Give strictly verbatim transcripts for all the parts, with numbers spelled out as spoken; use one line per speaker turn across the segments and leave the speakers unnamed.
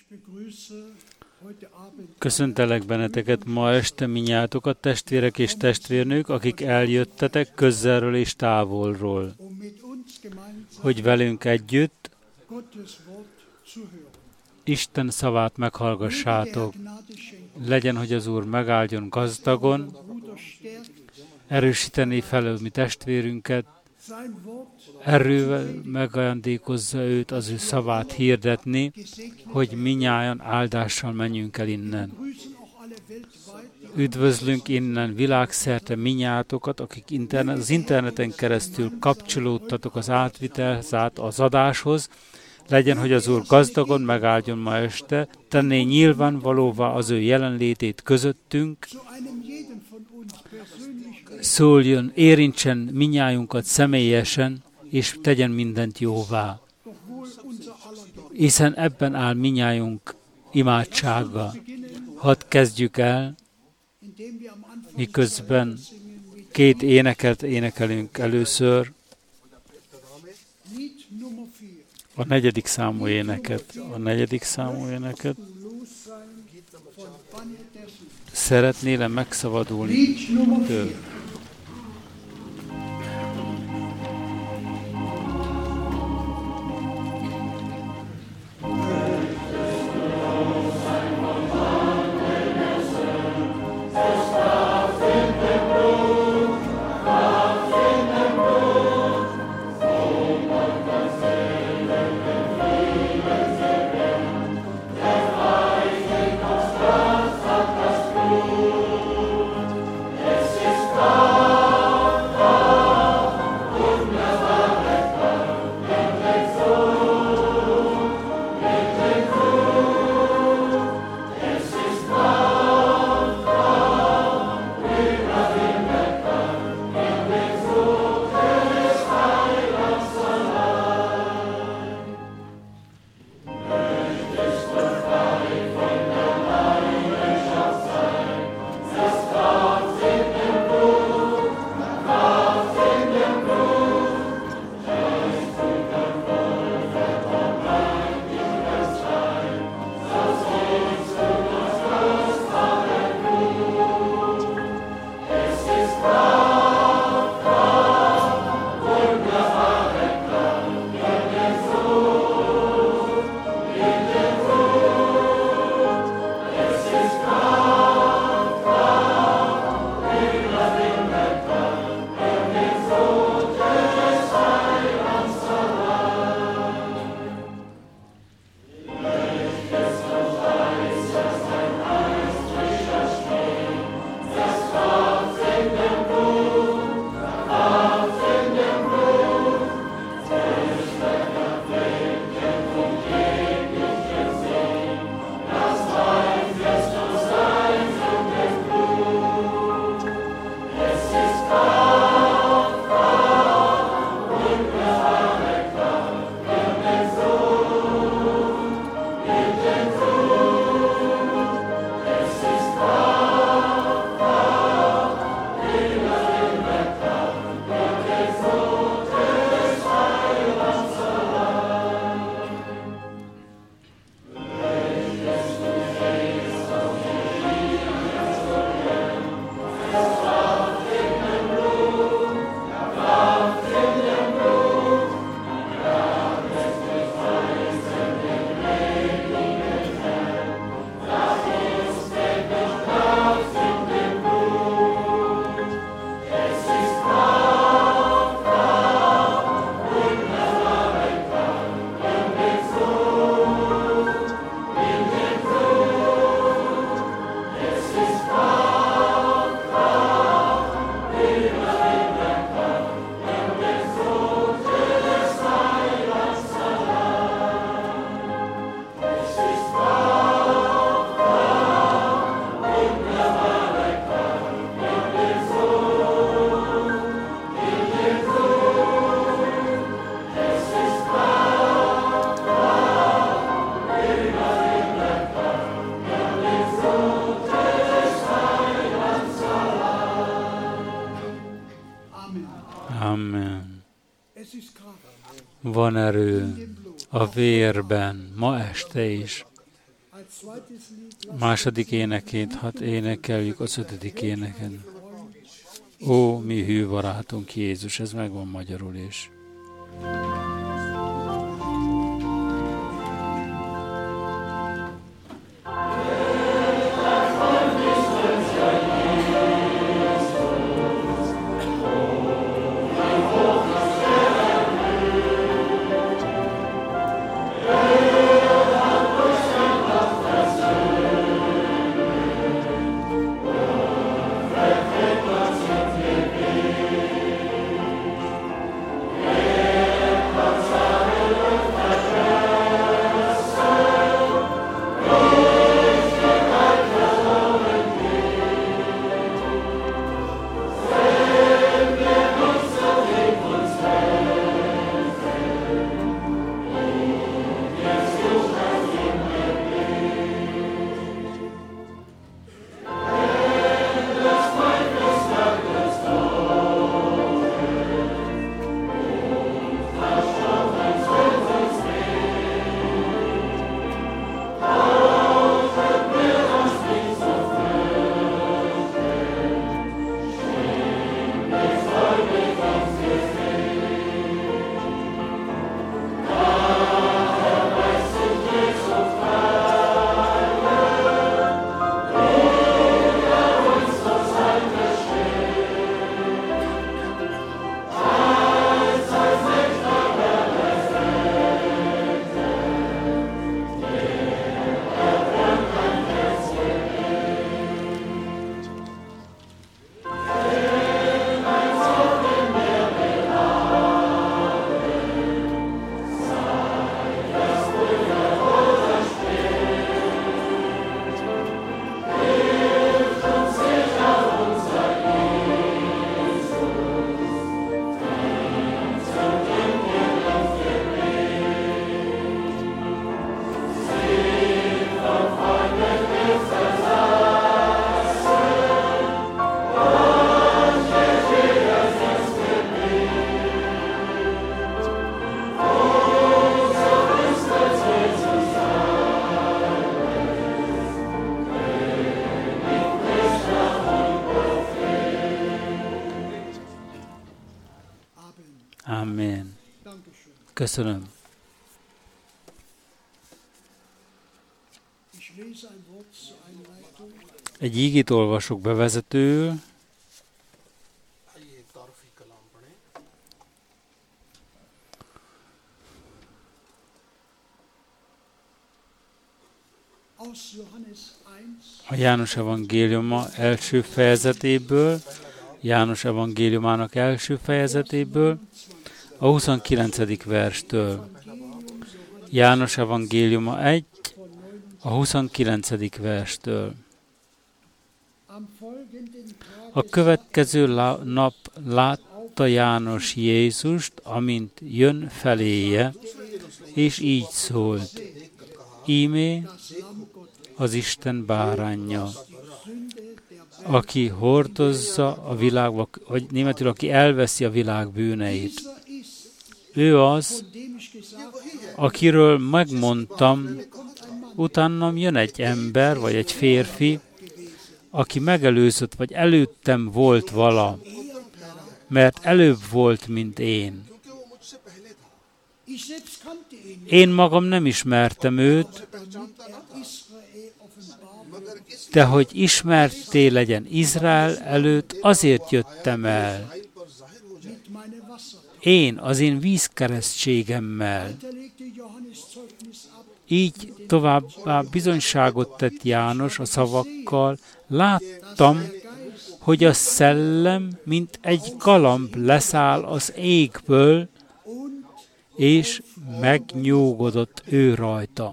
Köszöntelek benneteket ma este minnyátokat, testvérek és testvérnők, akik eljöttetek közelről és távolról, hogy velünk együtt Isten szavát meghallgassátok. Legyen, hogy az Úr megáldjon gazdagon, erősíteni felől mi testvérünket, erővel megajándékozza őt az ő szavát hirdetni, hogy minnyájan áldással menjünk el innen. Üdvözlünk innen világszerte minnyátokat, akik internet, az interneten keresztül kapcsolódtatok az átvitelhez, az adáshoz. Legyen, hogy az Úr gazdagon megáldjon ma este, tenné nyilvánvalóvá az ő jelenlétét közöttünk, szóljon, érintsen minnyájunkat személyesen, és tegyen mindent jóvá. Hiszen ebben áll minnyájunk imádsága. Hadd kezdjük el, miközben két éneket énekelünk először, a negyedik számú éneket, a negyedik számú éneket. Szeretnél megszabadulni tőle? Amen. Van erő a vérben, ma este is. A második éneként hat énekeljük az ötödik éneken. Ó, mi hű barátunk Jézus, ez megvan magyarul is. Amen. Köszönöm. Egy ígét olvasok bevezetőül. A János evangéliuma első fejezetéből, János evangéliumának első fejezetéből, a huszonkilencedik verstől. János evangéliuma egy, a huszonkilencedik verstől. A következő lá- nap látta János Jézust, amint jön feléje, és így szólt: Íme az Isten báránja, aki hordozza a világ, vagy németül, aki elveszi a világ bűneit. Ő az, akiről megmondtam, utánam jön egy ember, vagy egy férfi, aki megelőzött, vagy előttem volt vala, mert előbb volt, mint én. Én magam nem ismertem őt, de hogy ismerté legyen Izrael előtt, azért jöttem el. Én az én vízkeresztségemmel. Így továbbá bizonyságot tett János a szavakkal: láttam, hogy a szellem, mint egy galamb leszáll az égből, és megnyugodott ő rajta.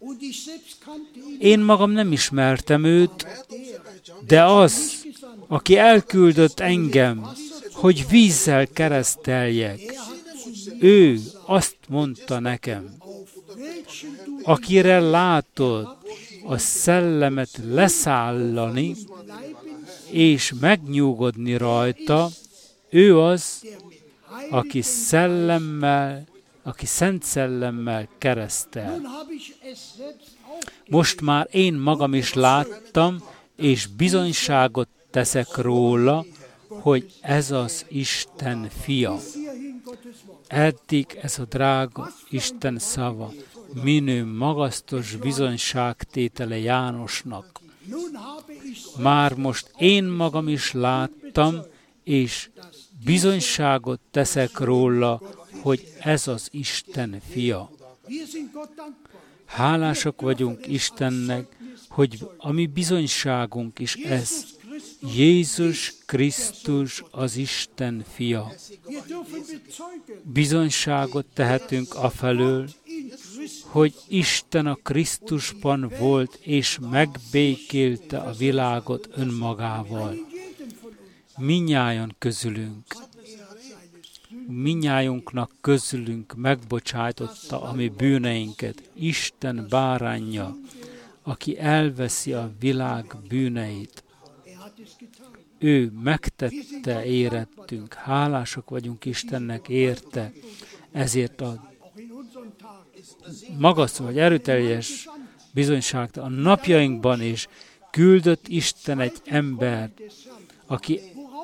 Én magam nem ismertem őt, de az, aki elküldött engem, hogy vízzel kereszteljek, ő azt mondta nekem: akire látod a szellemet leszállani, és megnyugodni rajta, ő az, aki szellemmel, aki szent szellemmel keresztel. most már én magam is láttam, és bizonyságot teszek róla, hogy ez az Isten fia. Eddig ez a drága Isten szava, minő magasztos bizonyságtétele Jánosnak. Már most én magam is láttam, és bizonyságot teszek róla, hogy ez az Isten fia. Hálásak vagyunk Istennek, hogy a mi bizonyságunk is ez. Jézus Krisztus az Isten fia. Bizonyságot tehetünk afelől, hogy Isten a Krisztusban volt, és megbékélte a világot önmagával. Minnyájan közülünk, minnyájunknak közülünk megbocsájtotta a mi bűneinket, Isten báránja, aki elveszi a világ bűneit. Ő megtette, érettünk, hálások vagyunk Istennek érte, ezért a magasztos vagy erőteljes bizonyságot a napjainkban is küldött Isten egy embert, aki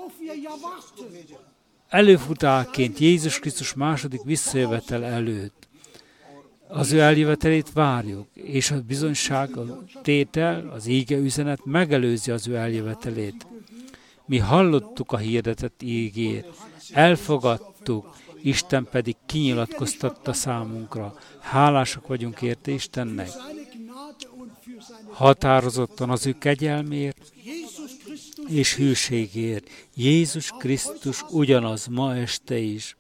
előfutáként Jézus Krisztus második visszajövetel előtt az ő eljövetelét várjuk, és a bizonyság, a tétel, az íge üzenet megelőzi az ő eljövetelét. Mi hallottuk a hirdetett ígét, elfogadtuk, Isten pedig kinyilatkoztatta számunkra. Hálásak vagyunk érte Istennek. Határozottan az ő kegyelmért és hűségért. Jézus Krisztus ugyanaz ma este is.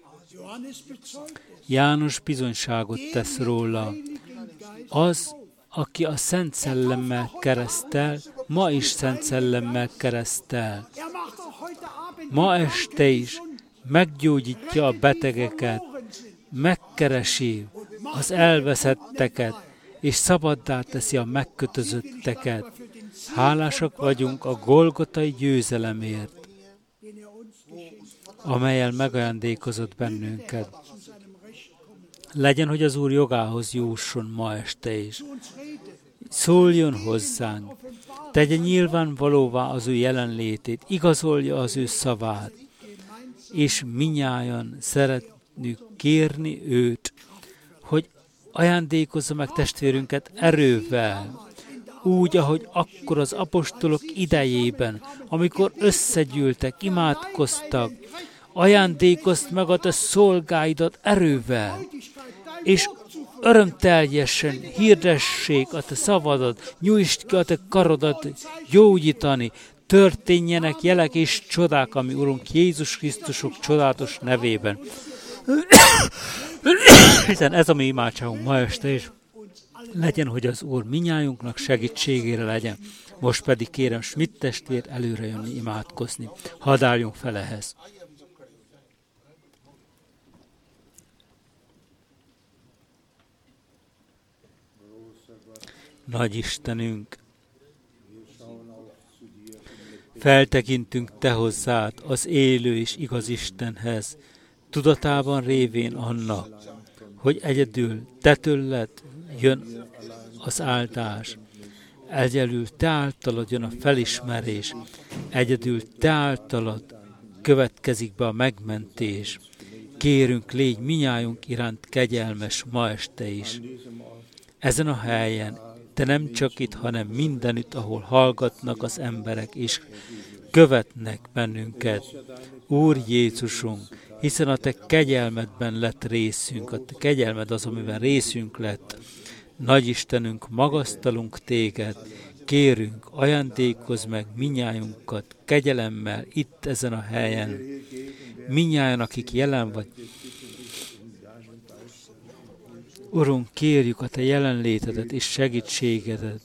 János bizonyságot tesz róla. Az, aki a Szent Szellemmel keresztel, ma is Szent Szellemmel keresztel. Ma este is meggyógyítja a betegeket, megkeresi az elveszetteket, és szabaddá teszi a megkötözötteket. Hálásak vagyunk a golgotai győzelemért, amellyel megajándékozott bennünket. Legyen, hogy az Úr jogához jusson ma este is. Szóljon hozzánk, tegye nyilvánvalóvá az ő jelenlétét, igazolja az ő szavát, és minnyájan szeretnünk kérni őt, hogy ajándékozza meg testvérünket erővel, úgy, ahogy akkor az apostolok idejében, amikor összegyűltek, imádkoztak, ajándékozd meg a te szolgáidat erővel, és örömteljesen hirdessék a te szavadat, nyújtsd ki a te karodat gyógyítani, történjenek jelek és csodák, ami Urunk Jézus Krisztusok csodálatos nevében. Hiszen ez a mi imádságunk ma este is. Legyen, hogy az Úr minnyájunknak segítségére legyen. Most pedig kérem Schmidt testvért előre jönni imádkozni. Hadd álljunk fel ehhez. Nagy Istenünk, feltekintünk Te hozzád, az élő és igaz Istenhez, tudatában révén annak, hogy egyedül Te tőled jön az áldás, egyedül Te általad jön a felismerés, egyedül Te általad következik be a megmentés. Kérünk, légy minnyájunk iránt kegyelmes ma este is. Ezen a helyen, Te nem csak itt, hanem mindenütt, ahol hallgatnak az emberek, és követnek bennünket. Úr Jézusunk, hiszen a Te kegyelmedben lett részünk, a Te kegyelmed az, amiben részünk lett. Nagy Istenünk, magasztalunk Téged, kérünk, ajándékozz meg minnyájunkat kegyelemmel itt ezen a helyen. Minnyájan, akik jelen vagy. Urunk, kérjük a Te jelenlétedet és segítségedet.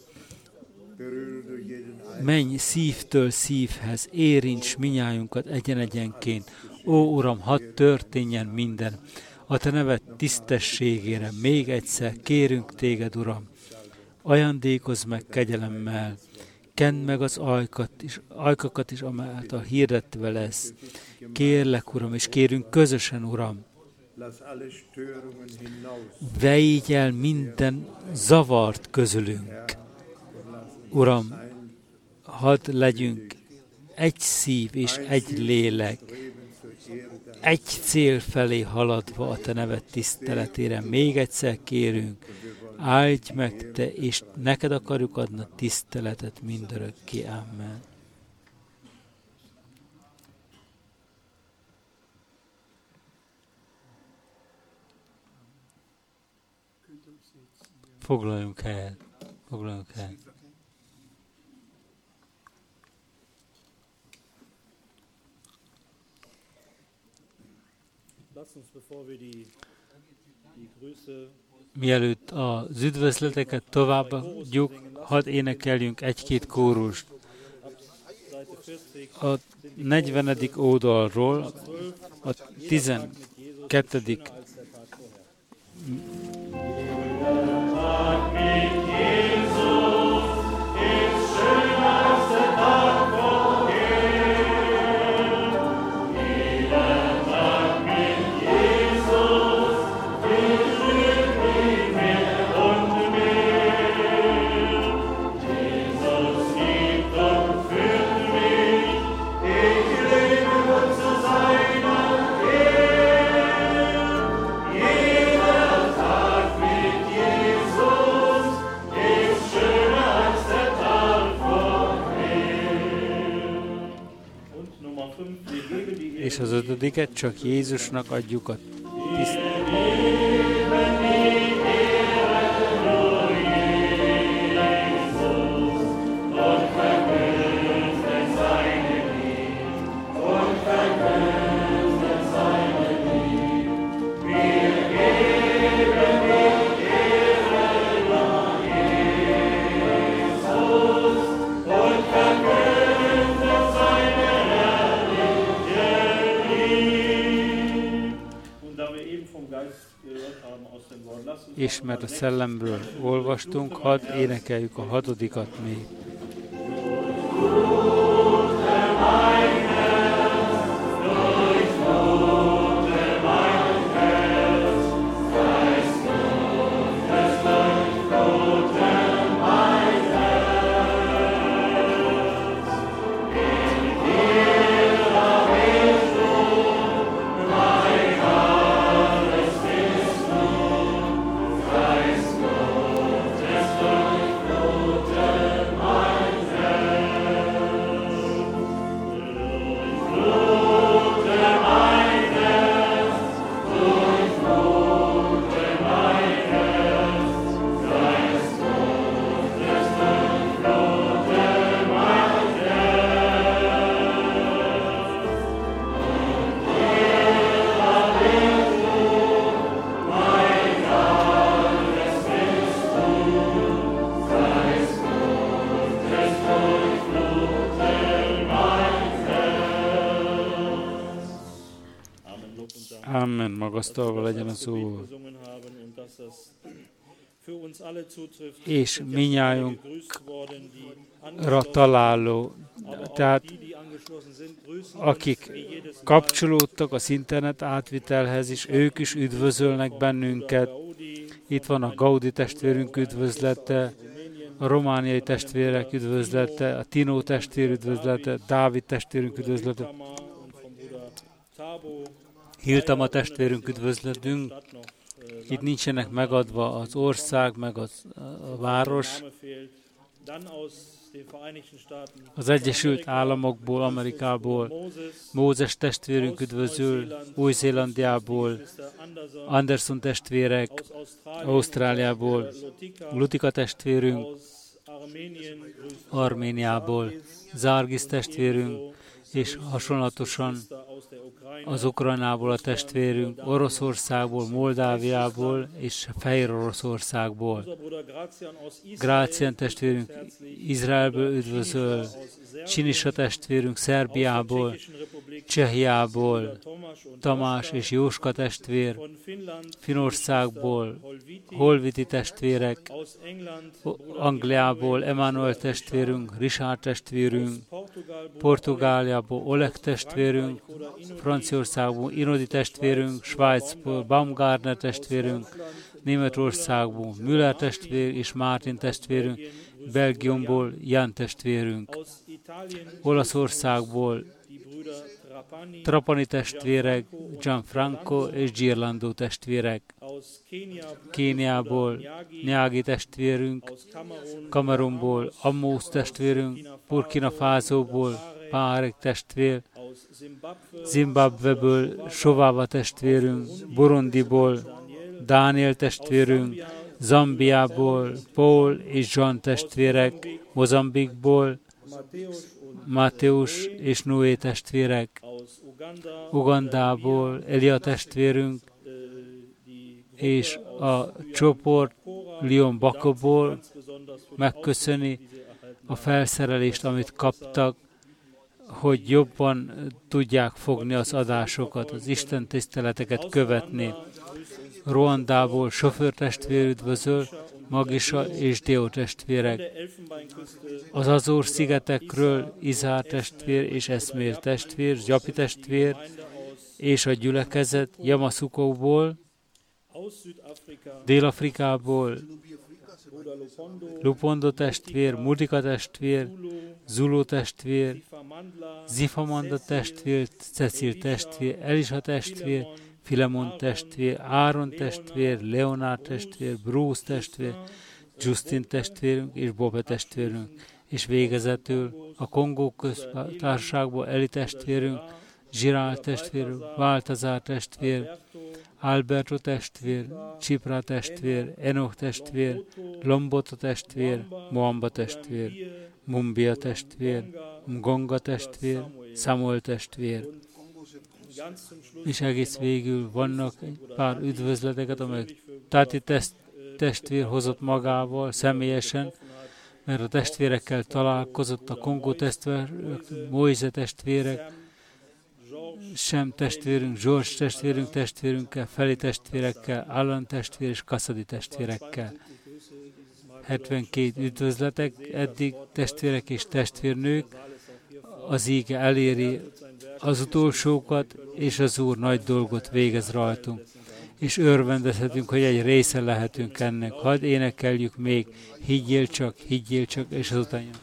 Menj szívtől szívhez, érints minnyájunkat egyen-egyenként. Ó, Uram, hadd történjen minden. A Te neved tisztességére még egyszer kérünk Téged, Uram. Ajándékozz meg kegyelemmel. Kend meg az ajkat is, ajkakat is, amelyet a hirdetve lesz. Kérlek, Uram, és kérünk közösen, Uram. Vejj el minden zavart közülünk. Uram, hadd legyünk egy szív és egy lélek, egy cél felé haladva a Te neved tiszteletére. Még egyszer kérünk, áldj meg Te, és neked akarjuk adni a tiszteletet mindörökké. Amen. Foglaljunk helyet. Foglaljunk helyet. Mielőtt az üdvözleteket továbbadjuk, hadd énekeljünk egy-két kórust. A negyvenedik oldalról a tizenkettedik és az ötödiket csak Jézusnak adjuk a tiszteletet. És mert a szellemből olvastunk, hadd énekeljük a hatodikat még. Amen, magasztalva legyen az Úr. És minnyájunkra találó, tehát akik kapcsolódtak az internet átvitelhez is, ők is üdvözölnek bennünket. Itt van a Gaudi testvérünk üdvözlete, a romániai testvérek üdvözlete, a Tino testvér üdvözlete, Dávid testvérünk üdvözlete, Hiltama testvérünk üdvözletünk. Itt nincsenek megadva az ország, meg az, a város. Az Egyesült Államokból, Amerikából, Mózes testvérünk üdvözül, Új-Zélandiából, Anderson testvérek, Ausztráliából, Lutika testvérünk, Arméniából, Zárgis testvérünk, és hasonlatosan az Ukrajnából a testvérünk, Oroszországból, Moldáviából és Fehér Oroszországból. Grácián testvérünk Izraelből üdvözöl, Csinisa testvérünk Szerbiából, Csehiából, Tamás és Jóska testvér, Finnországból, Holviti testvérek, Angliából, Emmanuel testvérünk, Richard testvérünk, Portugáliából Oleg testvérünk, Franciaországból Inodi testvérünk, Svájcból Baumgartner testvérünk, Németországból Müller testvér és Martin testvérünk, Belgiumból Jan testvérünk, Olaszországból Trapani testvérek, Gianfranco és Girlando testvérek, Kéniából Nyági testvérünk, Kamerunból Ammós testvérünk, Burkina Fasóból Párek testvér, Zimbabweből Sovava testvérünk, Burundiból Dániel testvérünk, Zambiából Paul és John testvérek, Mozambikból Máteus és Noé testvérek, Ugandából Elia testvérünk, és a csoport Leon Bakoból megköszöni a felszerelést, amit kaptak, hogy jobban tudják fogni az adásokat, az Isten tiszteleteket követni. Ruandából sofőr testvér üdvözöl, Magisa és Deo testvérek. Az Azor-szigetekről Izár testvér és Eszmér testvér, Zsapi testvér és a gyülekezet Jamaszukóból, Dél-Afrikából Lupondo testvér, Mudika testvér, Zulu testvér, Zifamanda testvér, Cecil testvér, Elisa testvér, Filemon testvér, Áron testvér, Leonard testvér, Bruce testvér, Justin testvérünk és Bobe testvérünk, és végezetül a Kongó köztársaságból Eli testvérünk, Zsirál testvér, Váltazár testvér, Alberto testvér, Csipra testvér, Enoch testvér, Lombota testvér, Moamba testvér, Mumbia testvér, Mgonga testvér, Samuel testvér. És egész végül vannak egy pár üdvözleteket, amelyek Tati test, testvér hozott magával személyesen, mert a testvérekkel találkozott, a Kongó testvérek, Moise testvérek, Sem testvérünk, George testvérünk testvérünkkel, Feli testvérekkel, Alan testvér és Kassadi testvérekkel. hetvenkét üdvözletek, eddig testvérek és testvérnők, az íge eléri az utolsókat, és az Úr nagy dolgot végez rajtunk. És örvendezhetünk, hogy egy része lehetünk ennek. Hadd énekeljük még, higgyél csak, higgyél csak, és azután jön.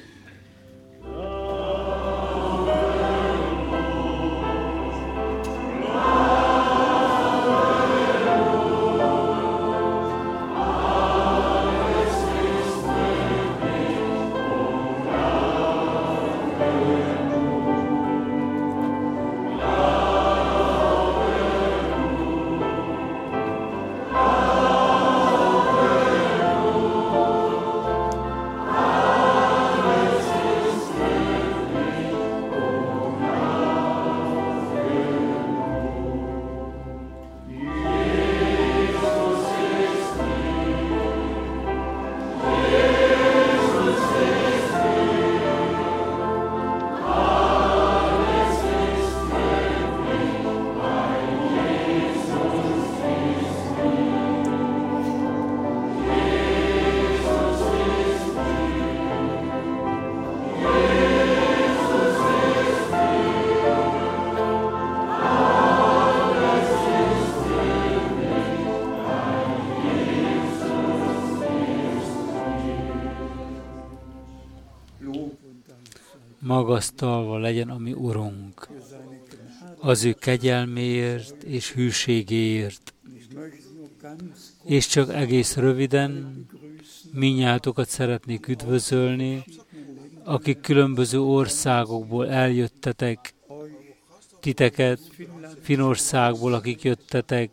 Magasztalva legyen a mi Urunk, az ő kegyelméért és hűségéért. És csak egész röviden minnyátokat szeretnék üdvözölni, akik különböző országokból eljöttetek, titeket, Finnországból, akik jöttetek,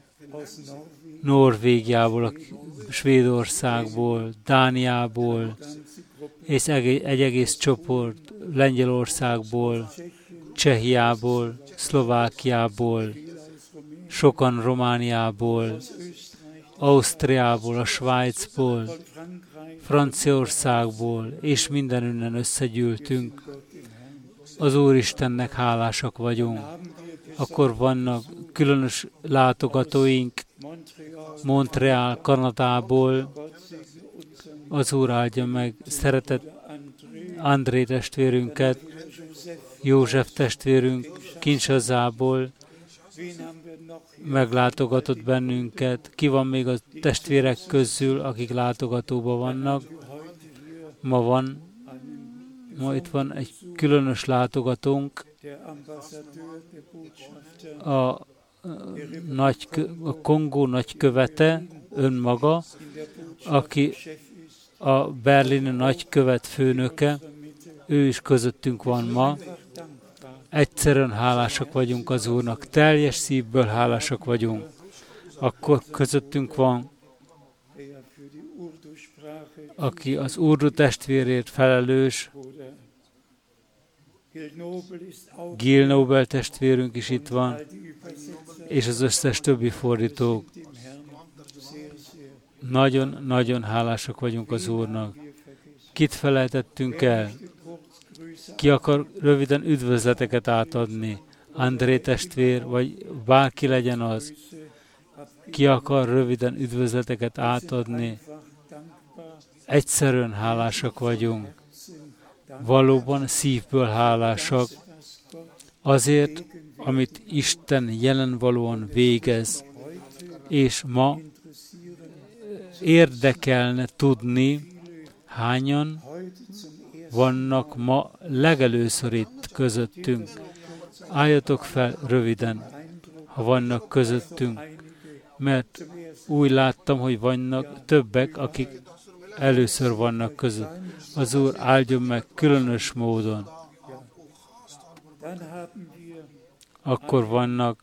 Norvégiából, Svédországból, Dániából, és egy egész csoport Lengyelországból, Csehiából, Szlovákiából, sokan Romániából, Ausztriából, a Svájcból, Franciaországból, és mindenünnen összegyűltünk. Az Úristennek hálásak vagyunk. Akkor vannak különös látogatóink Montreal, Kanadából. Az Úr áldja meg szeretett André testvérünket, József testvérünk Kinshazából meglátogatott bennünket. Ki van még a testvérek közül, akik látogatóban vannak? Ma van, ma itt van egy különös látogatónk, a, nagy, a Kongó nagykövete, önmaga, aki a berlini nagykövet főnöke, ő is közöttünk van ma. Egyszerűen hálásak vagyunk az Úrnak, teljes szívből hálásak vagyunk. Akkor közöttünk van, aki az Urdu testvérért felelős, Gil Nobel testvérünk is itt van, és az összes többi fordítók. Nagyon-nagyon hálásak vagyunk az Úrnak. Kit felejtettünk el? Ki akar röviden üdvözleteket átadni? André testvér, vagy bárki legyen az. Ki akar röviden üdvözleteket átadni? Egyszerűen hálásak vagyunk. Valóban szívből hálásak. Azért, amit Isten jelenvalóan végez, és ma érdekelne tudni, hányan vannak ma legelőször itt közöttünk. Álljatok fel röviden, ha vannak közöttünk, mert úgy láttam, hogy vannak többek, akik először vannak között. Az Úr áldjon meg különös módon. Akkor vannak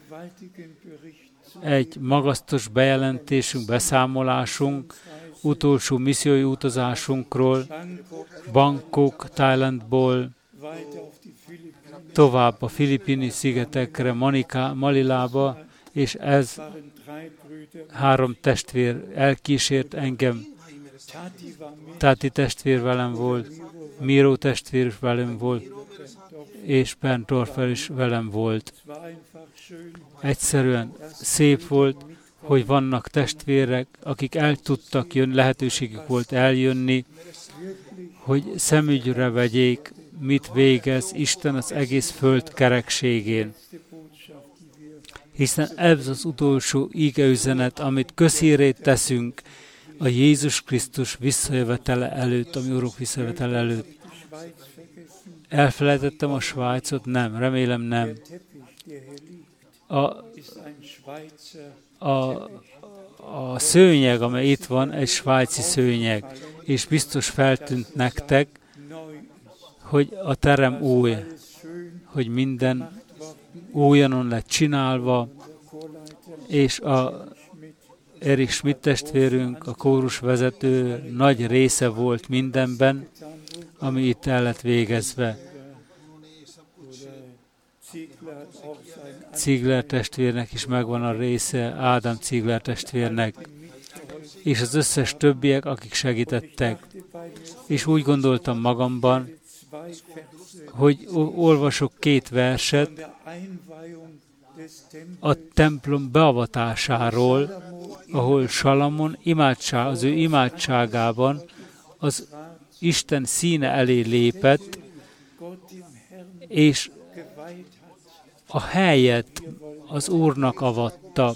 egy magasztos bejelentésünk, beszámolásunk, utolsó missziói utazásunkról, Bangkok, Thailandból, tovább a Filippini szigetekre, Manika, Manilába, és ez három testvér elkísért engem. Tati testvér velem volt, Miro testvér velem volt, és Berndorfer is velem volt. Egyszerűen szép volt, hogy vannak testvérek, akik el tudtak jönni, lehetőségük volt eljönni, hogy szemügyre vegyék, mit végez Isten az egész föld kerekségén. Hiszen ez az utolsó ígeüzenet, amit közhírét teszünk a Jézus Krisztus visszajövetele előtt, a mi Urunk visszajövetele előtt. Elfelejtettem a Svájcot? Nem, remélem nem. A, a, a szőnyeg, amely itt van, egy svájci szőnyeg, és biztos feltűnt nektek, hogy a terem új, hogy minden újonnan lett csinálva, és a Erik Schmidt testvérünk, a kórusvezető nagy része volt mindenben, ami itt el lett végezve. Ziegler testvérnek is megvan a része, Ádám Ziegler testvérnek, és az összes többiek, akik segítettek. És úgy gondoltam magamban, hogy olvasok két verset a templom beavatásáról, ahol Salamon imádság, az ő imádságában az Isten színe elé lépett, és a helyet az Úrnak avatta,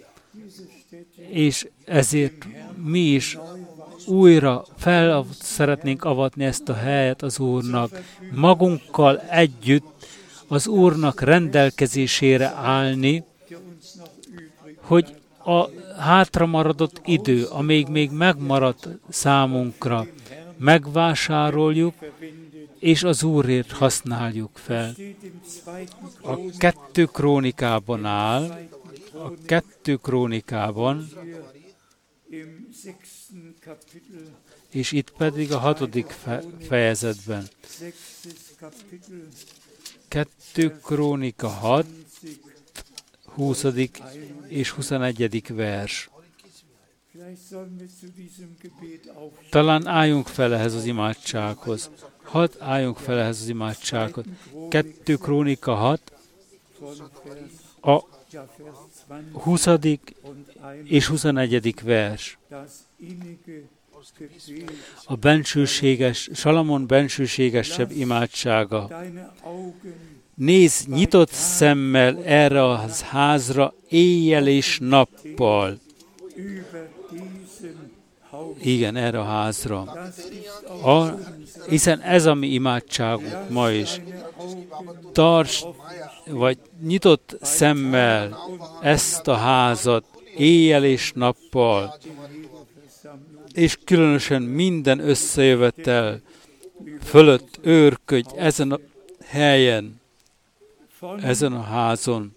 és ezért mi is újra fel szeretnénk avatni ezt a helyet az Úrnak, magunkkal együtt az Úrnak rendelkezésére állni, hogy a hátramaradott idő, amíg még megmaradt számunkra, megvásároljuk, és az Úrért használjuk fel. A kettő krónikában áll, a kettő krónikában, és itt pedig a hatodik fejezetben. Kettő krónika hat, huszadik és huszonegyedik vers. Talán álljunk fel ehhez az imádsághoz. Hadd álljunk fel ehhez az imádsághoz. Kettő krónika hat, a huszadik és huszonegyedik vers. A bensőséges, Salamon bensőségesebb imádsága. Nézz nyitott szemmel erre a házra éjjel és nappal. Igen, erre a házra. A, hiszen ez a mi imádságunk ma is. Tarts, vagy nyitott szemmel ezt a házat éjjel és nappal, és különösen minden összejövetel fölött őrködj ezen a helyen, ezen a házon.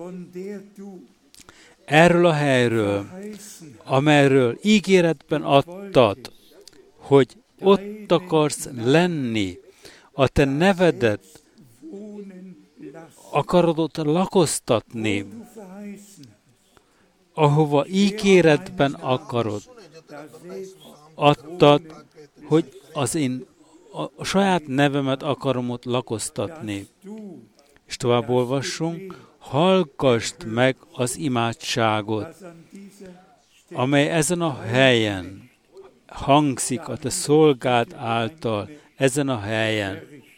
Erről a helyről, amelyről ígéretben adtad, hogy ott akarsz lenni, a te nevedet akarod ott lakoztatni, ahova ígéretben akarod. Adtad, hogy az én a saját nevemet akarom ott lakoztatni. És tovább olvassunk, hallgassd meg az imádságot, amely ezen a helyen hangzik a te szolgád által, ezen a helyen.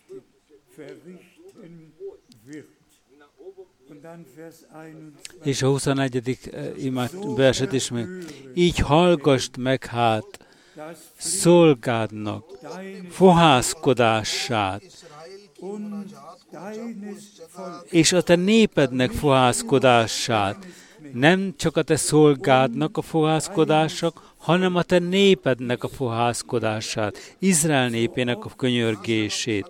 És a huszonegyedik imád verset is még. Így hallgassd meg hát szolgádnak fohászkodását, és a te népednek fohászkodását. Nem csak a te szolgádnak a fohászkodások, hanem a te népednek a fohászkodását, Izrael népének a könyörgését.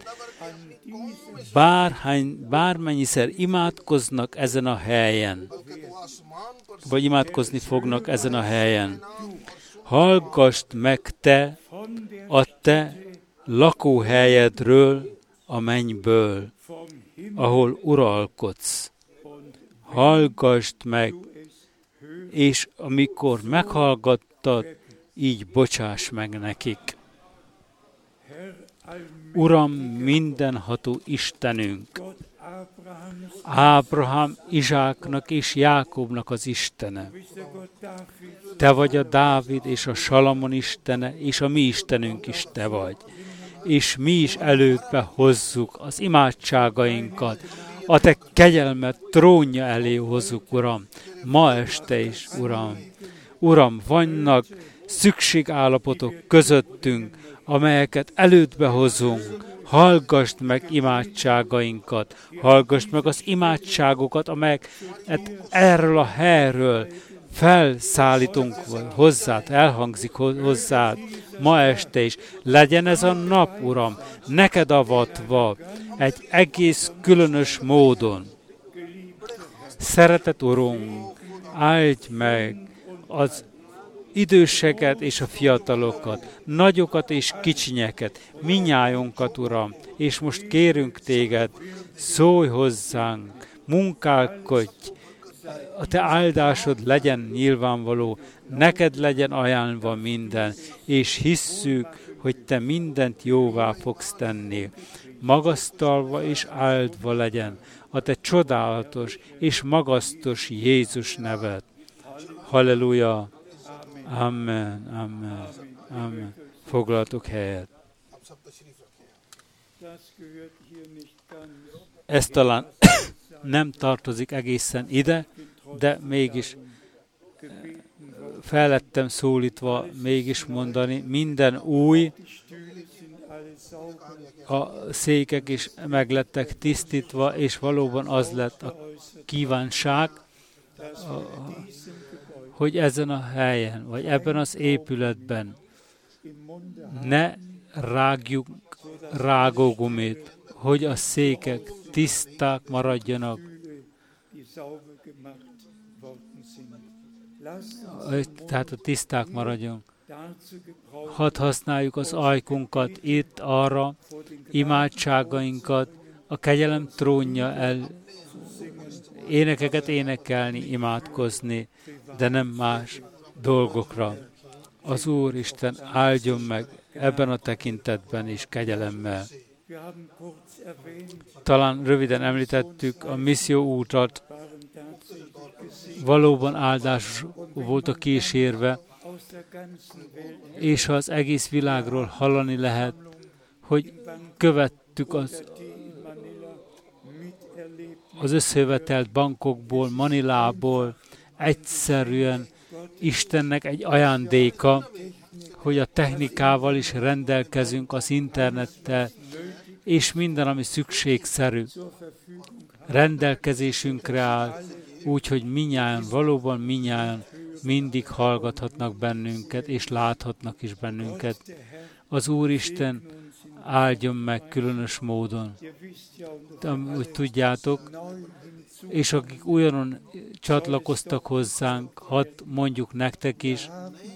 Bárhány, bármennyiszer imádkoznak ezen a helyen, vagy imádkozni fognak ezen a helyen, hallgassd meg te a te lakóhelyedről, a mennyből, ahol uralkodsz. Hallgassd meg, és amikor meghallgattad, így bocsáss meg nekik. Uram, mindenható Istenünk, Ábrahám, Izsáknak és Jákobnak az Istene. Te vagy a Dávid és a Salamon Istene, és a mi Istenünk is te vagy. És mi is elődbe hozzuk az imádságainkat, a te kegyelmed trónja elé hozzuk, Uram, ma este is, Uram. Uram, vannak szükségállapotok közöttünk, amelyeket elődbe hozunk. Hallgassd meg imádságainkat, hallgassd meg az imádságokat, amelyeket erről a helyről felszállítunk hozzád, elhangzik hozzád ma este is. Legyen ez a nap, Uram, neked avatva egy egész különös módon. Szeretet, Urunk, áldj meg az időseket és a fiatalokat, nagyokat és kicsinyeket, minnyájunkat, Uram, és most kérünk téged, szólj hozzánk, munkálkodj, a te áldásod legyen nyilvánvaló, neked legyen ajánlva minden, és hisszük, hogy te mindent jóvá fogsz tenni. Magasztalva és áldva legyen a te csodálatos és magasztos Jézus neved. Halleluja! Amen, amen, amen. Foglaltok helyet. Ez talán nem tartozik egészen ide, de mégis fel lettem szólítva mégis mondani, minden új, a székek is meglettek tisztítva, és valóban az lett a kívánság, hogy ezen a helyen, vagy ebben az épületben ne rágjuk rágógumit, hogy a székek tiszták maradjanak, tehát a tiszták maradjon. Hadd használjuk az ajkunkat itt arra, imádságainkat, a kegyelem trónja el, énekeket énekelni, imádkozni, de nem más dolgokra. Az Úristen áldjon meg ebben a tekintetben is kegyelemmel. Talán röviden említettük a misszió útat, valóban áldás volt a kísérve, és az egész világról hallani lehet, hogy követtük az, az összejövetelt bankokból, Manilából, egyszerűen Istennek egy ajándéka, hogy a technikával is rendelkezünk, az internettel, és minden, ami szükségszerű, rendelkezésünkre áll, úgyhogy minnyáján, valóban minnyáján mindig hallgathatnak bennünket, és láthatnak is bennünket. Az Úristen áldjon meg különös módon. Úgy tudjátok, és akik újonnan csatlakoztak hozzánk, hadd mondjuk nektek is,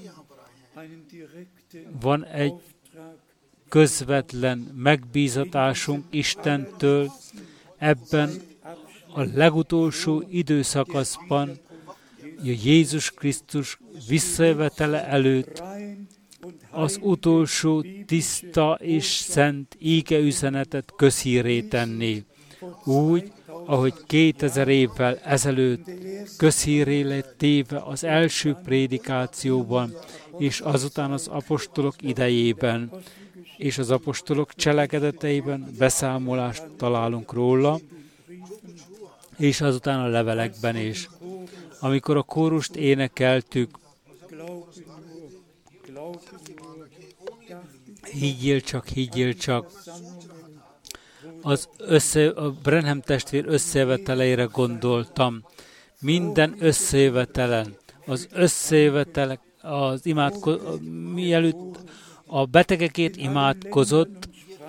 van egy közvetlen megbízatásunk Istentől ebben a legutolsó időszakaszban, Jézus Krisztus visszajövetele előtt az utolsó tiszta és szent ígeüzenetet közhírré tenni. Úgy, ahogy kétezer évvel ezelőtt közhírré lett téve az első prédikációban, és azután az apostolok idejében, és az apostolok cselekedeteiben beszámolást találunk róla, és azután a levelekben is. Amikor a kórust énekeltük, higgyél csak, higgyél csak, az össze, a Branham testvér összejöveteleire gondoltam. Minden összejövetelen, az összejövetelek, az imádko, mielőtt a betegekért imádkozott,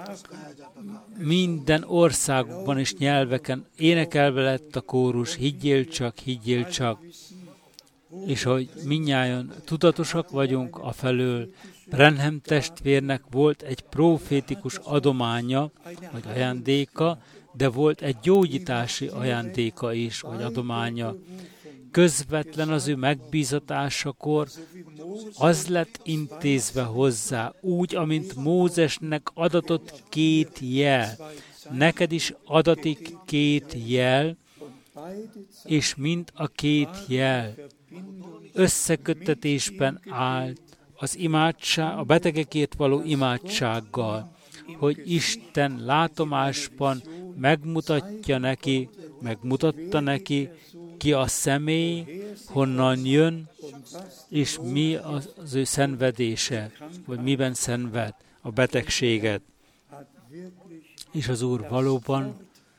minden országban és nyelveken énekelve lett a kórus, higgyél csak, higgyél csak. És hogy mindnyájan tudatosak vagyunk afelől, Branham testvérnek volt egy profétikus adománya, vagy ajándéka, de volt egy gyógyítási ajándéka is, vagy adománya. Közvetlen az ő megbízatásakor az lett intézve hozzá, úgy, amint Mózesnek adatott két jel. Neked is adatik két jel, és mind a két jel összeköttetésben állt az imádság, a betegekért való imádsággal, hogy Isten látomásban megmutatja neki, megmutatta neki, ki a személy, honnan jön, és mi az ő szenvedése, vagy miben szenved a betegséget. És az Úr valóban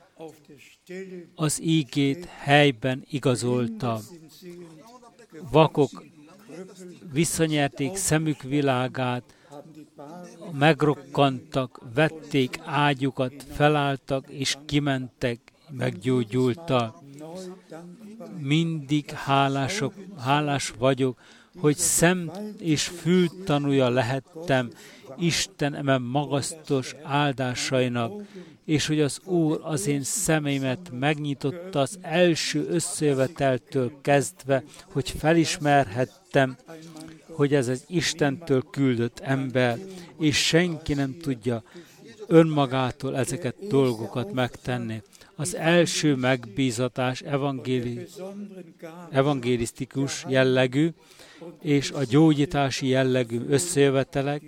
az ígét helyben igazolta. Vakok visszanyerték szemük világát, megrokkantak, vették ágyukat, felálltak és kimentek, meggyógyultak. Mindig hálások, hálás vagyok, hogy szem és fül tanúja lehettem Isten eme magasztos áldásainak, és hogy az Úr az én szemeimet megnyitotta az első összejöveteltől kezdve, hogy felismerhettem, hogy ez egy Istentől küldött ember, és senki nem tudja önmagától ezeket dolgokat megtenni. Az első megbízatás evangéli, evangélisztikus jellegű, és a gyógyítási jellegű összejövetelek,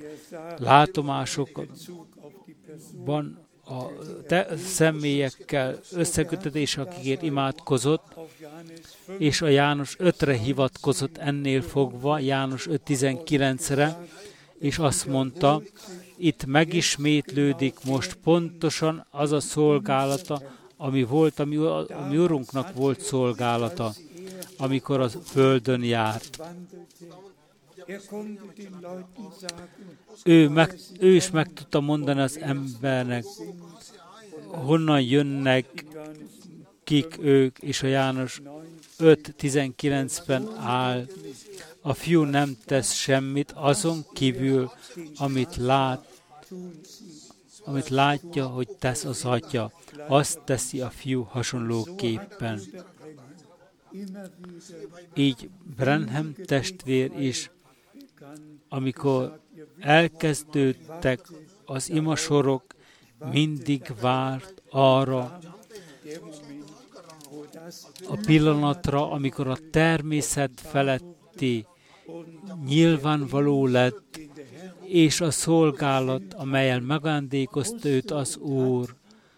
látomásokban a te személyekkel összekötetés, akikért imádkozott, és a János ötre hivatkozott ennél fogva, János öt tizenkilencre, és azt mondta, itt megismétlődik most pontosan az a szolgálata, ami volt, ami, ami Urunknak volt szolgálata, amikor a földön járt. Ő, meg, ő is meg tudta mondani az embernek, honnan jönnek, kik ők, és a János öt tizenkilencben áll. A fiú nem tesz semmit, azon kívül, amit lát, amit látja, hogy tesz az atya. Azt teszi a fiú hasonlóképpen. Így Branham testvér is, amikor elkezdődtek az imasorok, mindig várt arra a pillanatra, amikor a természet feletti nyilvánvaló lett, és a szolgálat, amellyel megajándékozta őt az Úr,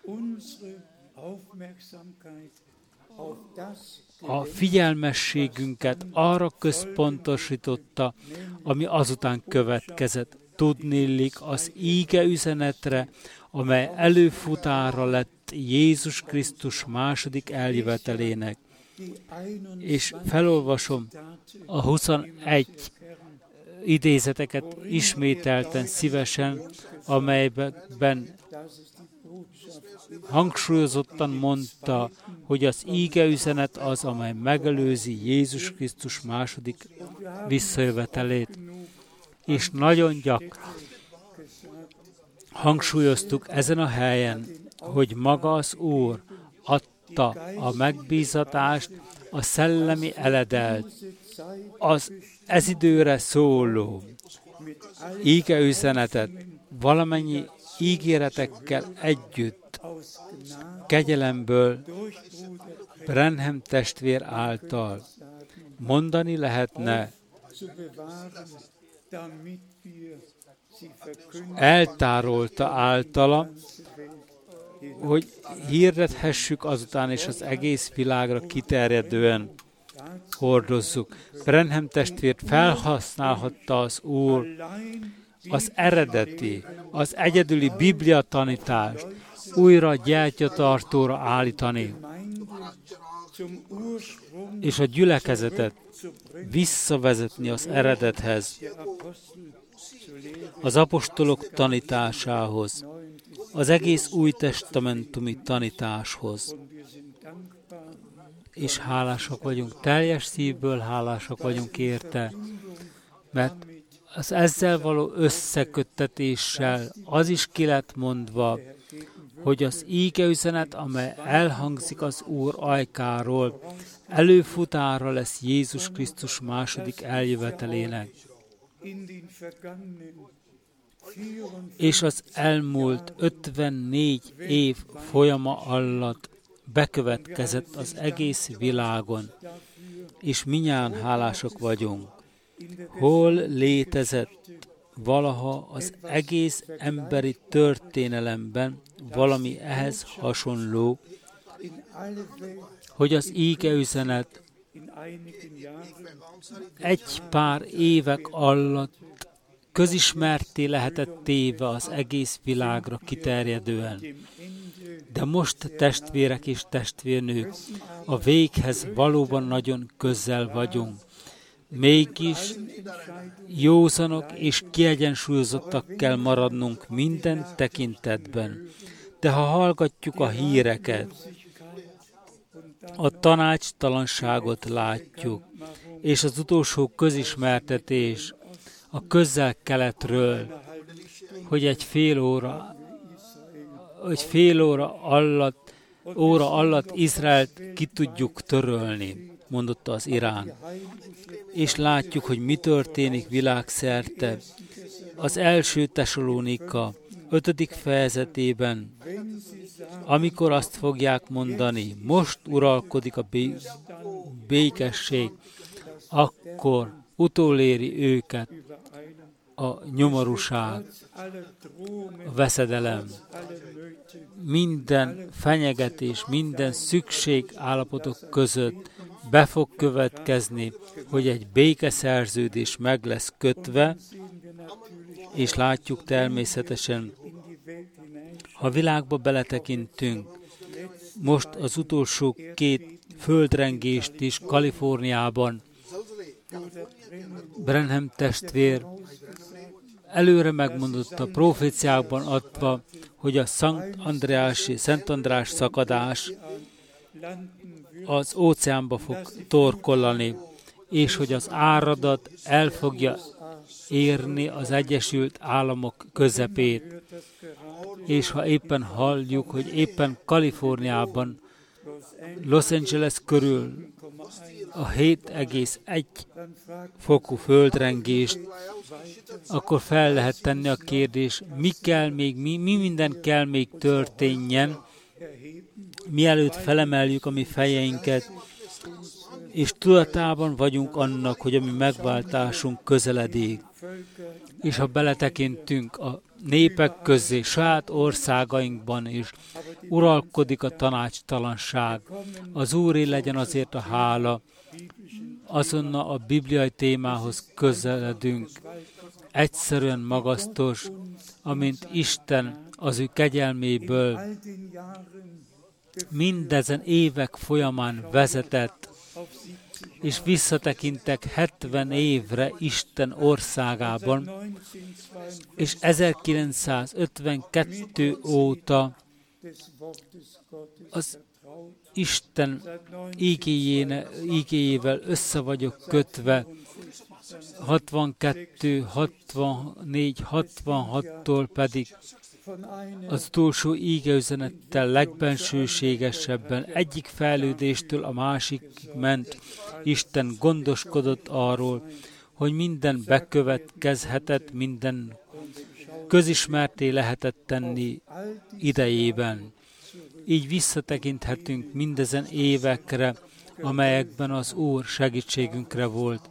a figyelmességünket arra központosította, ami azután következett. Tudniillik az íge üzenetre, amely előfutára lett Jézus Krisztus második eljövetelének. És felolvasom a huszonegy idézeteket ismételten szívesen, amelyben hangsúlyozottan mondta, hogy az íge üzenet az, amely megelőzi Jézus Krisztus második visszajövetelét. És nagyon gyakran hangsúlyoztuk ezen a helyen, hogy maga az Úr adta a megbízatást, a szellemi eledelt, az ez időre szóló íge üzenetet valamennyi ígéretekkel együtt kegyelemből Branham testvér által mondani lehetne, eltárolta általa, hogy hirdethessük azután, és az egész világra kiterjedően hordozzuk. Branham testvért felhasználhatta az Úr az eredeti, az egyedüli Biblia tanítást újra gyertyatartóra állítani, és a gyülekezetet visszavezetni az eredethez, az apostolok tanításához, az egész új testamentumi tanításhoz. És hálásak vagyunk, teljes szívből hálásak vagyunk érte, mert az ezzel való összeköttetéssel az is ki lett mondva, hogy az íge üzenet, amely elhangzik az Úr ajkáról, előfutára lesz Jézus Krisztus második eljövetelének. És az elmúlt ötvennégy év folyama alatt bekövetkezett az egész világon, és mindnyájan hálások vagyunk. Hol létezett valaha az egész emberi történelemben valami ehhez hasonló, hogy az íge üzenet egy pár évek alatt közismerté lehetett téve az egész világra kiterjedően. De most, testvérek és testvérnők, a véghez valóban nagyon közel vagyunk. Mégis józanok és kiegyensúlyozottak kell maradnunk minden tekintetben. De ha hallgatjuk a híreket, a tanácstalanságot látjuk, és az utolsó közismertetés a közel-keletről, hogy egy fél óra, egy fél óra alatt, óra alatt Izraelt ki tudjuk törölni, mondotta az Irán. És látjuk, hogy mi történik világszerte. Az első Tesalónika ötödik fejezetében, amikor azt fogják mondani, most uralkodik a bé- békesség, akkor utoléri őket a nyomorúság, a veszedelem, minden fenyegetés, minden szükség állapotok között be fog következni, hogy egy békeszerződés meg lesz kötve, és látjuk természetesen, ha világba beletekintünk, most az utolsó két földrengést is Kaliforniában, Branham testvér előre megmondott a proféciákban adva, hogy a Szent Andrási, Szent András szakadás az óceánba fog torkollani, és hogy az áradat el fogja érni az Egyesült Államok közepét. És ha éppen halljuk, hogy éppen Kaliforniában, Los Angeles körül a hét egész egy fokú földrengést, akkor fel lehet tenni a kérdés, mi kell még, mi, mi minden kell még történjen, mielőtt felemeljük a mi fejeinket, és tudatában vagyunk annak, hogy a mi megváltásunk közeledik. És ha beletekintünk a népek közé, saját országainkban is, uralkodik a tanácstalanság. Az Úré legyen azért a hála, azonnal a bibliai témához közeledünk. Egyszerűen magasztos, amint Isten az ő kegyelméből mindezen évek folyamán vezetett, és visszatekintek hetven évre Isten országában, és ezerkilencszázötvenkettő óta az Isten ígéjével össze vagyok kötve, hatvankettő, hatvannégy, hatvanhattól pedig az utolsó ígeüzenettel legbensőségesebben egyik fejlődéstől a másikig ment. Isten gondoskodott arról, hogy minden bekövetkezhetett, minden közismerté lehetett tenni idejében. Így visszatekinthetünk mindezen évekre, amelyekben az Úr segítségünkre volt.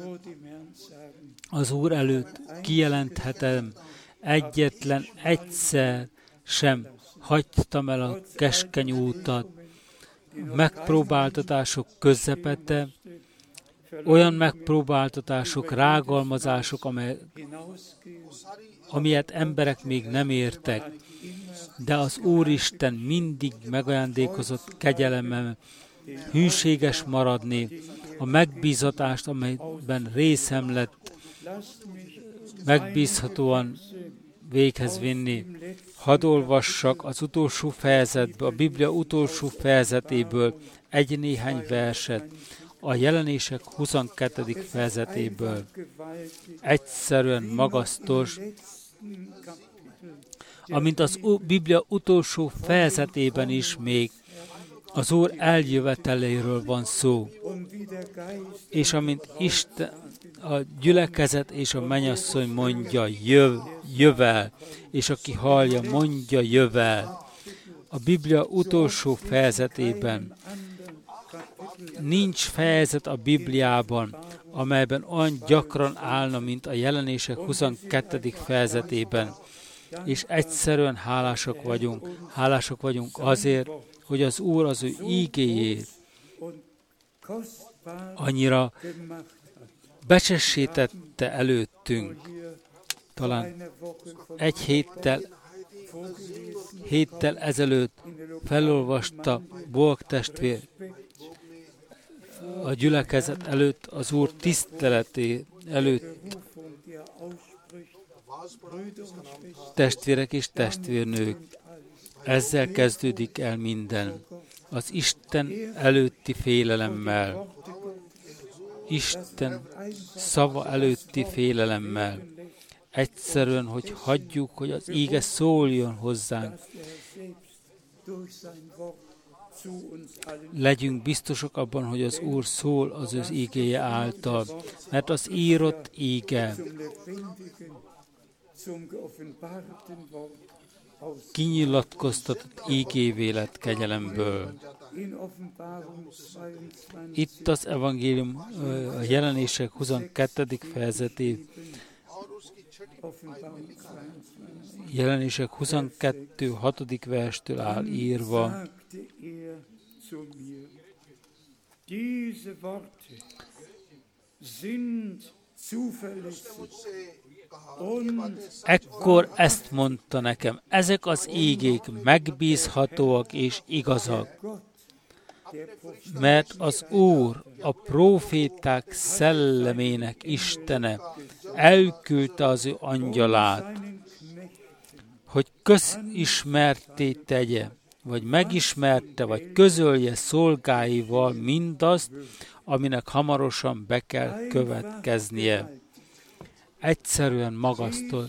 Az Úr előtt kijelenthetem, egyetlen egyszer sem hagytam el a keskeny útat. Megpróbáltatások közepette, olyan megpróbáltatások, rágalmazások, amely, amilyet emberek még nem értek, de az Úristen mindig megajándékozott kegyelemmel, hűséges maradni, a megbízatást, amelyben részem lett, megbízhatóan véghez vinni. Hadd olvassak az utolsó fejezetből, a Biblia utolsó fejezetéből egy néhány verset, a Jelenések huszonkettedik fejezetéből. Egyszerűen magasztos, amint az Biblia utolsó fejezetében is még az Úr eljöveteléről van szó, és amint Isten, a gyülekezet és a mennyasszony mondja, jöv, jövel, és aki hallja, mondja, jövel. A Biblia utolsó fejezetében nincs fejezet a Bibliában, amelyben olyan gyakran állna, mint a Jelenések huszonkettedik fejezetében. És egyszerűen hálásak vagyunk. Hálásak vagyunk azért, hogy az Úr az ő ígéjét annyira becsessítette előttünk. Talán egy héttel, héttel ezelőtt felolvasta Bolg testvér a gyülekezet előtt, az Úr tiszteleté előtt. Testvérek és testvérnők, ezzel kezdődik el minden. Az Isten előtti félelemmel, Isten szava előtti félelemmel. Egyszerűen, hogy hagyjuk, hogy az íge szóljon hozzánk. Legyünk biztosak abban, hogy az Úr szól az ő ígéje által, mert az írott íge kinyilatkoztatott ígévé lett kegyelemből. Itt az evangélium a Jelenések huszonkettedik fejezetében, Jelenések huszonkettő hatodik verstől áll írva. Ekkor ezt mondta nekem, ezek az ígék megbízhatóak és igazak, mert az Úr, a próféták szellemének Istene elküldte az ő angyalát, hogy közismerté tegye, vagy megismerte, vagy közölje szolgáival mindazt, aminek hamarosan be kell következnie. Egyszerűen magasztos,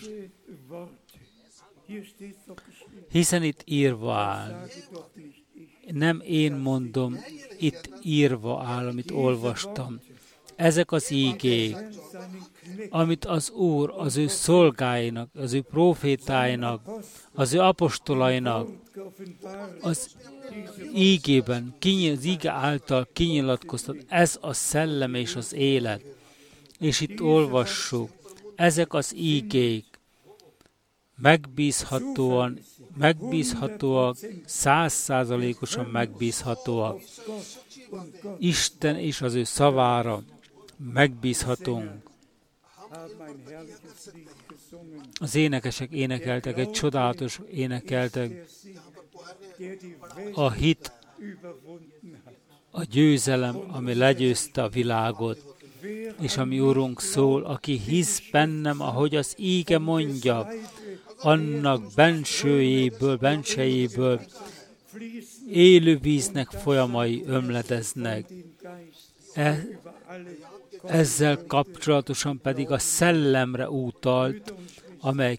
hiszen itt írva áll. Nem én mondom, itt írva áll, amit olvastam. Ezek az ígék, amit az Úr az ő szolgáinak, az ő profétáinak, az ő apostolainak, az ígében, az íge által kinyilatkoztat, ez a szellem és az élet. És itt olvassuk, ezek az ígék megbízhatóan, megbízhatóak, százszázalékosan megbízhatóak. Isten és az ő szavára megbízhatunk. Az énekesek énekeltek, egy csodálatos énekeltek. A hit, a győzelem, ami legyőzte a világot. És ami Urunk szól, aki hisz bennem, ahogy az íge mondja, annak bensőjéből, bensejéből élő víznek folyamai ömledeznek. E, ezzel kapcsolatosan pedig a szellemre utalt, amely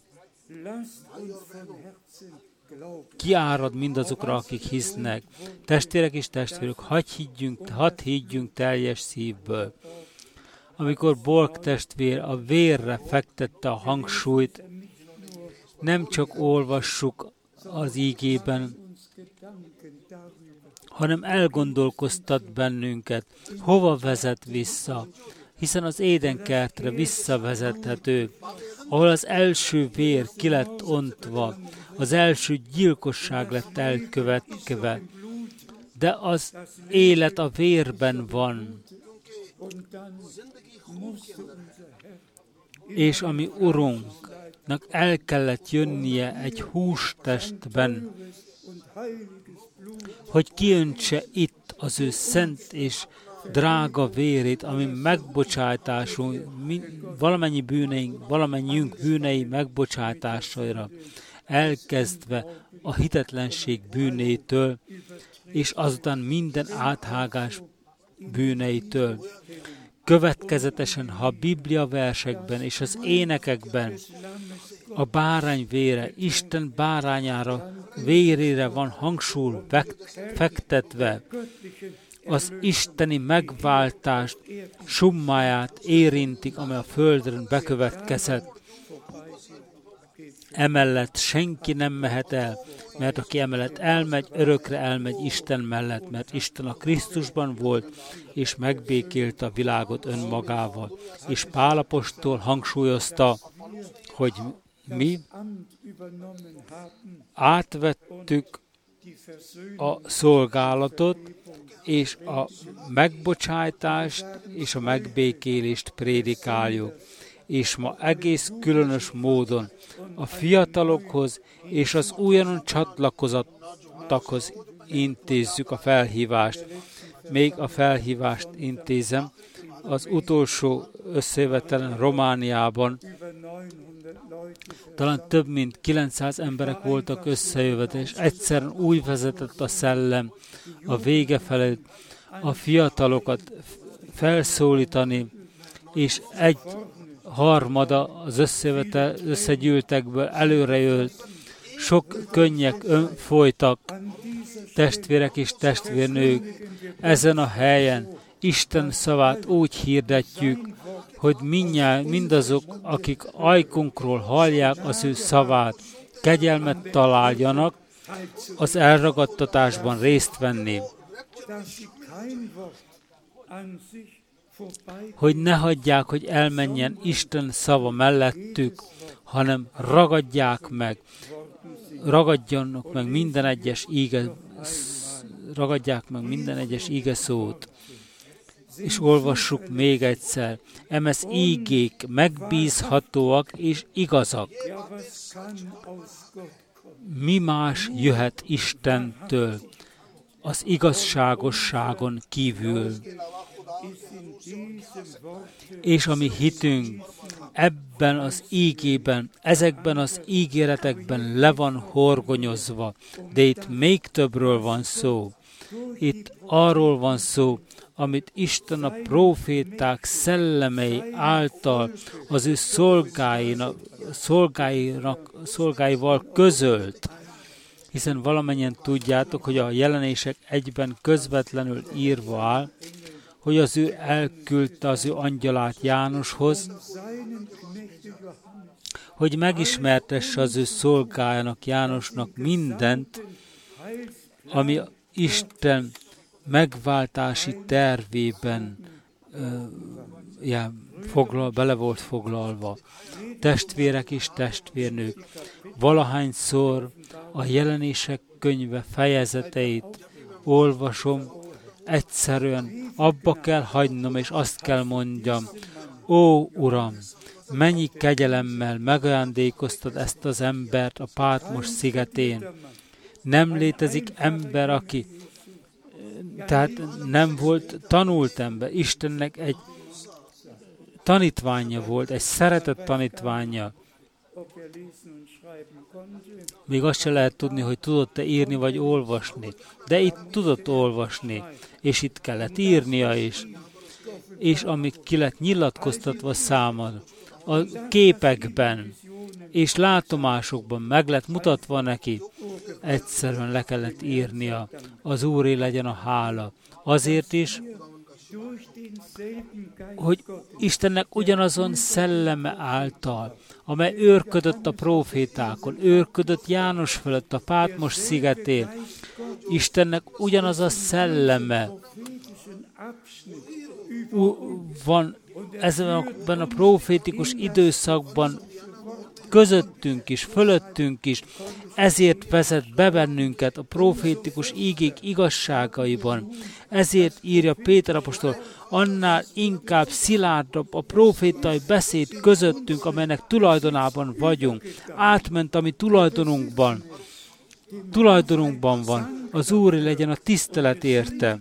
kiárad mindazokra, akik hisznek. Testvérek és testvérek, hadd higgyünk, hadd higgyünk teljes szívből. Amikor Borg testvér a vérre fektette a hangsúlyt, nem csak olvassuk az ígében, hanem elgondolkoztat bennünket, hova vezet vissza, hiszen az édenkertre visszavezethető, ahol az első vér ki lett ontva, az első gyilkosság lett elkövetve, de az élet a vérben van. És ami Urunknak el kellett jönnie egy hústestben, hogy kiöntse itt az ő szent és drága vérét, ami megbocsátásunk, valamennyi bűneink, valamennyiünk bűnei megbocsátásaira, elkezdve a hitetlenség bűnétől, és azután minden áthágás bűneitől. Következetesen, ha a Biblia versekben és az énekekben a bárány vére, Isten bárányára, vérére van hangsúly fektetve, az isteni megváltást, summáját érintik, amely a földön bekövetkezett. Emellett senki nem mehet el, mert aki emellett elmegy, örökre elmegy Isten mellett, mert Isten a Krisztusban volt, és megbékélte a világot önmagával. És Pál apostol hangsúlyozta, hogy mi átvettük a szolgálatot, és a megbocsájtást és a megbékélést prédikáljuk. És ma egész különös módon a fiatalokhoz és az újonnan csatlakozottakhoz intézzük a felhívást. Még a felhívást intézem. Az utolsó összejövetelen Romániában talán több mint kilencszáz emberek voltak összejövetve, és egyszerűen úgy vezetett a szellem a vége felé a fiatalokat felszólítani, és egy harmada az összegyűltekből előre jött, sok könnyek ön, folytak, testvérek és testvérnők, ezen a helyen Isten szavát úgy hirdetjük, hogy mindnyáj, mindazok, akik ajkunkról hallják az ő szavát, kegyelmet találjanak, az elragadtatásban részt venni. Hogy ne hagyják, hogy elmenjen Isten szava mellettük, hanem ragadják meg, ragadjanak meg minden egyes íge, ragadják meg minden egyes íge szót. És olvassuk még egyszer, emez ígék megbízhatóak és igazak. Mi más jöhet Istentől az igazságosságon kívül? És a mi hitünk ebben az ígében, ezekben az ígéretekben le van horgonyozva, de itt még többről van szó. Itt arról van szó, amit Isten a próféták szellemei által az ő szolgáinak, szolgáinak, szolgáival közölt. Hiszen valamennyien tudjátok, hogy a jelenések egyben közvetlenül írva áll, hogy az ő elküldte az ő angyalát Jánoshoz, hogy megismertesse az ő szolgájának, Jánosnak mindent, ami Isten megváltási tervében ö, ja, foglal, bele volt foglalva. Testvérek és testvérnők, valahányszor a Jelenések könyve fejezeteit olvasom, egyszerűen abba kell hagynom, és azt kell mondjam, ó, Uram, mennyi kegyelemmel megajándékoztad ezt az embert a Pátmos szigetén. Nem létezik ember, aki tehát nem volt tanult ember. Istennek egy tanítványa volt, egy szeretett tanítványa. Még azt se lehet tudni, hogy tudott-e írni vagy olvasni. De itt tudott olvasni, és itt kellett írnia is. És amíg ki lett nyilatkoztatva számára, a képekben és látomásokban meg lett mutatva neki, egyszerűen le kellett írnia. Az Úré legyen a hála. Azért is, hogy Istennek ugyanazon szelleme által, amely őrködött a prófétákon, őrködött János fölött a Pátmos szigetén, Istennek ugyanaz a szelleme van ezen a profétikus időszakban közöttünk is, fölöttünk is, ezért vezet be bennünket a profétikus ígék igazságaiban. Ezért írja Péter apostol, annál inkább szilárdabb a profétai beszéd közöttünk, amelynek tulajdonában vagyunk. Átment a mi tulajdonunkban. Tulajdonunkban van. Az Úré legyen a tisztelet érte.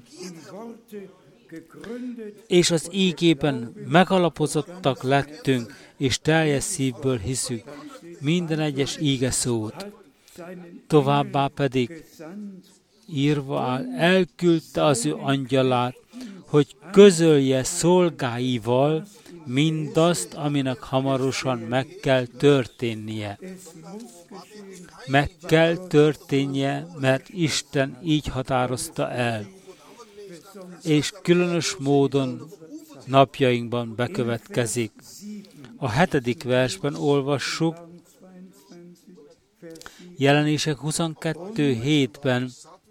És az ígében megalapozottak lettünk, és teljes szívből hiszük minden egyes íge szót. Továbbá pedig írva áll, elküldte az ő angyalát, hogy közölje szolgáival mindazt, aminek hamarosan meg kell történnie. Meg kell történnie, mert Isten így határozta el. És különös módon napjainkban bekövetkezik. A hetedik versben olvassuk, Jelenések huszonkettő hétben,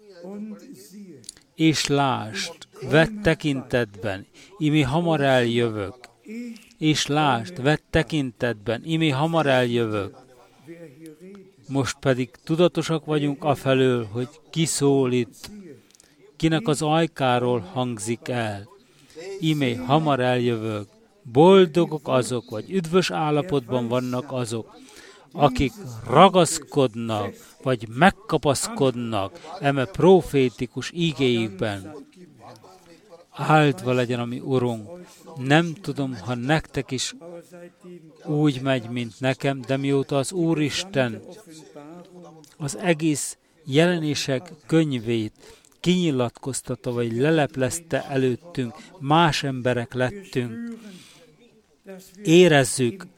és lásd, vedd tekintetben, imi hamar eljövök. És lásd, vedd tekintetben, imi hamar eljövök. Most pedig tudatosak vagyunk afelől, hogy ki szól itt, kinek az ajkáról hangzik el. Imé, hamar eljövök. Boldogok azok, vagy üdvös állapotban vannak azok, akik ragaszkodnak, vagy megkapaszkodnak eme profétikus ígéikben. Áldva legyen a mi Urunk. Nem tudom, ha nektek is úgy megy, mint nekem, de mióta az Úristen az egész Jelenések könyvét kinyilatkoztatta, vagy leleplezte előttünk, más emberek lettünk. Érezzük,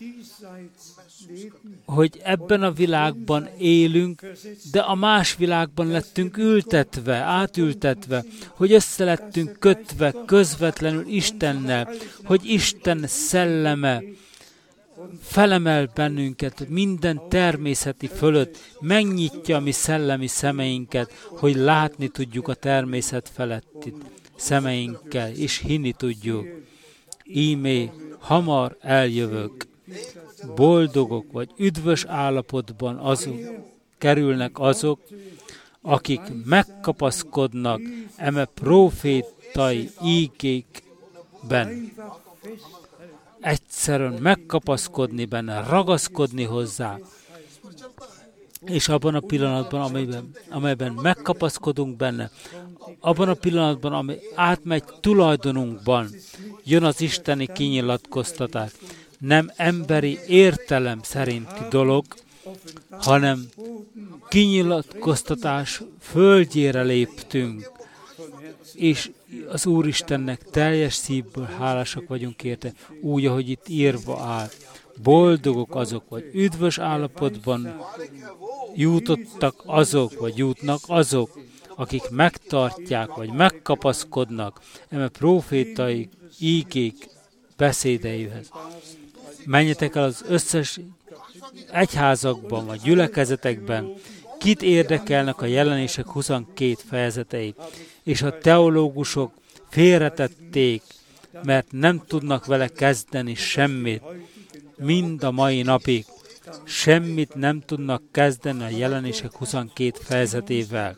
hogy ebben a világban élünk, de a más világban lettünk ültetve, átültetve, hogy össze lettünk kötve közvetlenül Istennel, hogy Isten szelleme felemel bennünket minden természeti fölött, megnyitja a mi szellemi szemeinket, hogy látni tudjuk a természet feletti szemeinkkel, és hinni tudjuk. Ímé, hamar eljövök. Boldogok vagy üdvös állapotban azok kerülnek azok, akik megkapaszkodnak eme profétai ígékben. Egyszerűen megkapaszkodni benne, ragaszkodni hozzá. És abban a pillanatban, amelyben, amelyben megkapaszkodunk benne, abban a pillanatban, amely átmegy tulajdonunkban, jön az isteni kinyilatkoztatás. Nem emberi értelem szerinti dolog, hanem kinyilatkoztatás földjére léptünk, és az Úristennek teljes szívből hálásak vagyunk érte, úgy, ahogy itt írva áll. Boldogok azok, vagy üdvös állapotban jutottak azok, vagy jutnak azok, akik megtartják, vagy megkapaszkodnak eme profétai ígék beszédeihez. Menjetek el az összes egyházakban vagy gyülekezetekben kit érdekelnek a Jelenések huszonkét fejezetei, és a teológusok félretették, mert nem tudnak vele kezdeni semmit, mind a mai napig. Semmit nem tudnak kezdeni a Jelenések huszonkét fejezetével.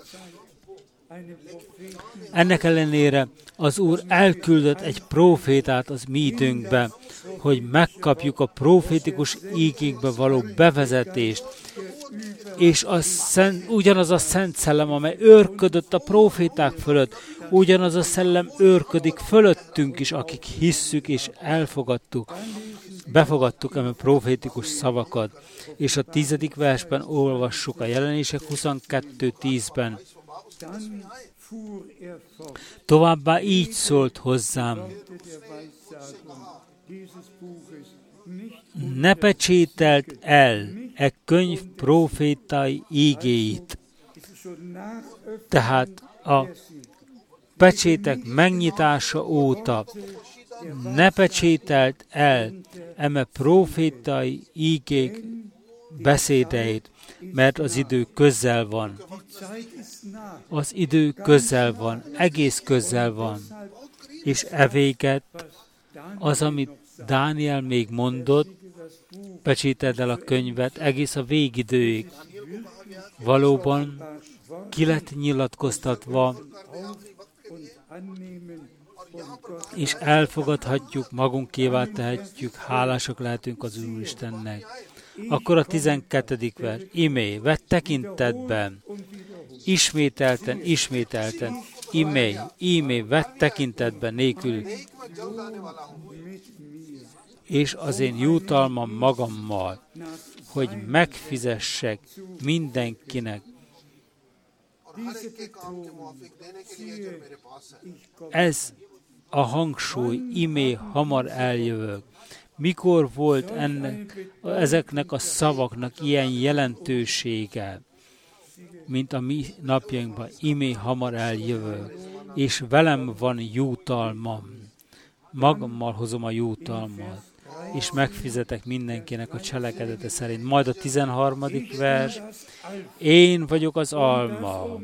Ennek ellenére az Úr elküldött egy prófétát az mi időnkbe, hogy megkapjuk a profétikus ígékbe való bevezetést, és a szent, ugyanaz a Szent Szellem, amely őrködött a próféták fölött, ugyanaz a szellem őrködik fölöttünk is, akik hisszük és elfogadtuk, befogadtuk eme profétikus szavakat. És a tizedik versben olvassuk a Jelenések huszonkettő tízben. Továbbá így szólt hozzám: ne pecsételt el e könyv profétai ígéit. Tehát a pecsétek megnyitása óta ne pecsételt el eme profétai ígék beszédeit, mert az idő közel van. Az idő közel van, egész közel van. És e véget az, amit Dániel még mondott, pecsételd el a könyvet egész a végidőig. Valóban ki lett nyilatkoztatva, és elfogadhatjuk, magunkévá tehetjük, hálásak lehetünk az Úristennek. Akkor a tizenkettedik vers. Imé, vedd tekintetben, ismételten, ismételten, imé, imé, vedd tekintetben nélkül, és az én jutalmam magammal, hogy megfizessek mindenkinek. Ez a hangsúly, imé, hamar eljövök. Mikor volt ennek, ezeknek a szavaknak ilyen jelentősége, mint a mi napjainkban, imé, hamar eljövök, és velem van jutalmam. Magammal hozom a jutalmat, és megfizetek mindenkinek a cselekedete szerint. Majd a tizenharmadik vers, én vagyok az alma,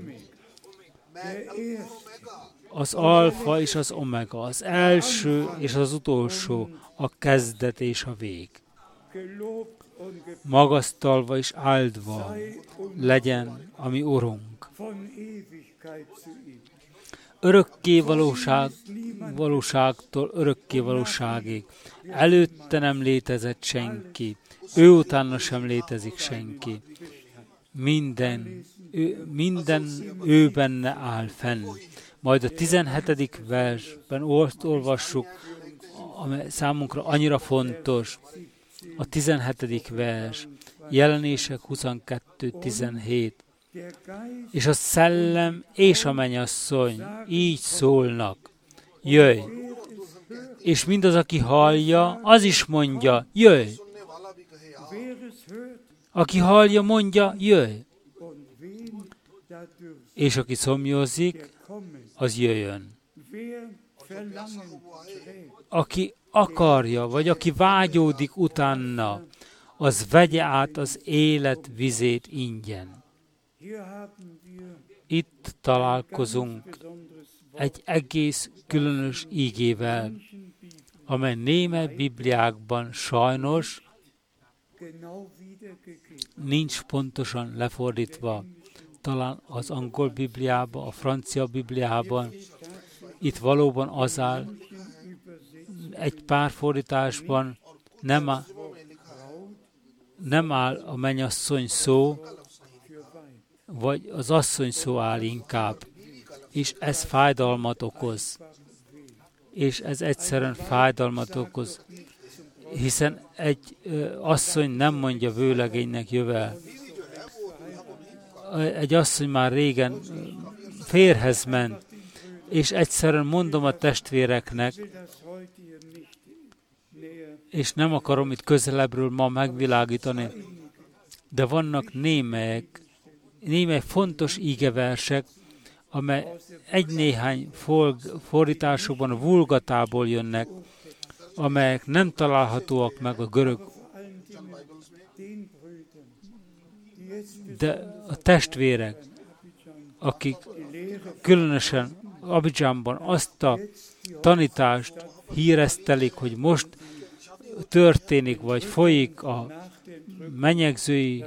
az alfa és az omega, az első és az utolsó, a kezdet és a vég. Magasztalva és áldva legyen a mi Urunk. Örökké valóság, valóságtól örökké valóságig. Előtte nem létezett senki, ő utána sem létezik senki. Minden, ő, minden ő benne áll fenn. Majd a tizenhetedik versben olvassuk, amely számunkra annyira fontos, a tizenhetedik vers, Jelenések huszonkettő tizenhét. És a szellem és a mennyasszony így szólnak, jöjj! És mindaz, aki hallja, az is mondja, jöjj! Aki hallja, mondja, jöjj! És aki szomjózik, az jöjjön. Aki akarja, vagy aki vágyódik utána, az vegye át az élet vizét ingyen. Itt találkozunk egy egész különös ígével, amely némely Bibliákban sajnos nincs pontosan lefordítva. Talán az angol Bibliában, a francia Bibliában, itt valóban az áll, egy pár fordításban nem áll, nem áll a mennyasszony szó, vagy az asszony szó áll inkább, és ez fájdalmat okoz. És ez egyszerűen fájdalmat okoz, hiszen egy ö, asszony nem mondja vőlegénynek jövel. Egy asszony már régen férhez ment, és egyszerűen mondom a testvéreknek, és nem akarom itt közelebbről ma megvilágítani, de vannak némelyek, némely fontos ígeversek, amely egy-néhány fordításokban a vulgatából jönnek, amelyek nem találhatóak meg a görög de a testvérek, akik különösen Abidjanban azt a tanítást híresztelik, hogy most történik, vagy folyik a menyegzői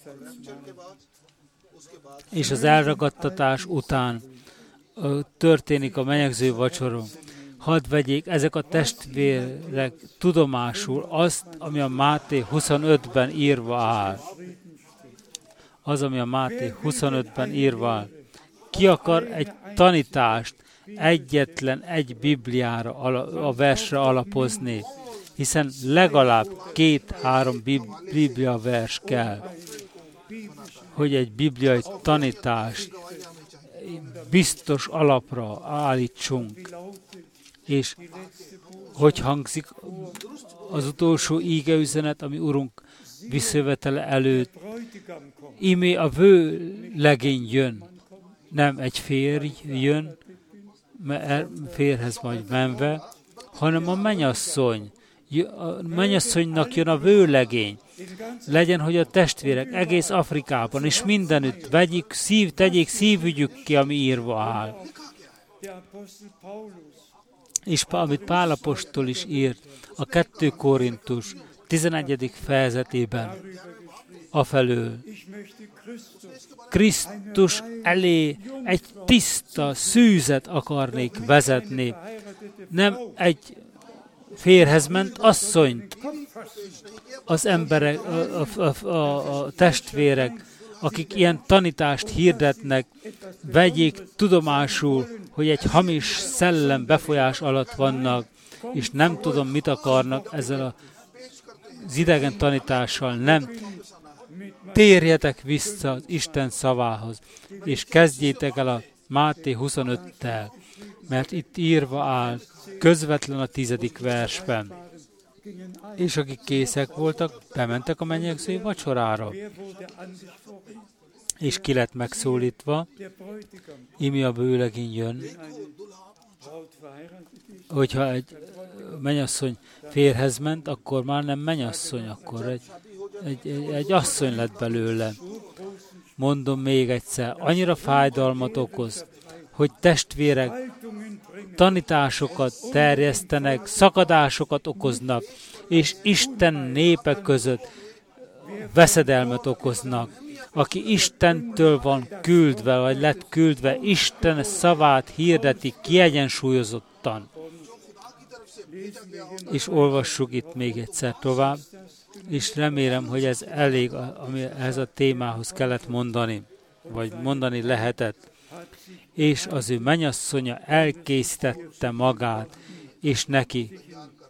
és az elragadtatás után történik a menyegző vacsoron. Hadd vegyék ezek a testvérek tudomásul azt, ami a Máté huszonötben írva áll. Az, ami a Máté huszonötben írva áll. Ki akar egy tanítást egyetlen egy Bibliára, a versre alapozni, hiszen legalább két-három Biblia vers kell, hogy egy bibliai tanítást biztos alapra állítsunk. És hogy hangzik az utolsó ígeüzenet, ami Urunk visszajövetele előtt? Imé a vőlegény jön, nem egy férj jön, férhez majd menve, hanem a mennyasszony. A mennyasszonynak jön a vőlegény. Legyen, hogy a testvérek egész Afrikában és mindenütt vegyik, szív, tegyék szívügyük ki, ami írva áll. És amit Pál apostol is írt a kettő Korintus tizenegyedik fejezetében, afelől. Krisztus elé egy tiszta szűzet akarnék vezetni, nem egy férhez ment asszonyt. Az emberek, a, a, a, a testvérek, akik ilyen tanítást hirdetnek, vegyék tudomásul, hogy egy hamis szellem befolyás alatt vannak, és nem tudom, mit akarnak ezzel az idegen tanítással. Nem. Térjetek vissza az Isten szavához, és kezdjétek el a Máté huszonöttel, mert itt írva áll, közvetlen a tizedik versben. És akik készek voltak, bementek a mennyegzői vacsorára. És ki lett megszólítva, imi a vőlegény jön. Hogyha egy mennyasszony férhez ment, akkor már nem mennyasszony, akkor egy, egy, egy, egy asszony lett belőle. Mondom még egyszer, annyira fájdalmat okoz, hogy testvérek tanításokat terjesztenek, szakadásokat okoznak, és Isten népe között veszedelmet okoznak. Aki Istentől van küldve, vagy lett küldve, Isten szavát hirdeti kiegyensúlyozottan. És olvassuk itt még egyszer tovább, és remélem, hogy ez elég, ami ehhez a témához kellett mondani, vagy mondani lehetett. És az ő mennyasszonya elkészítette magát, és neki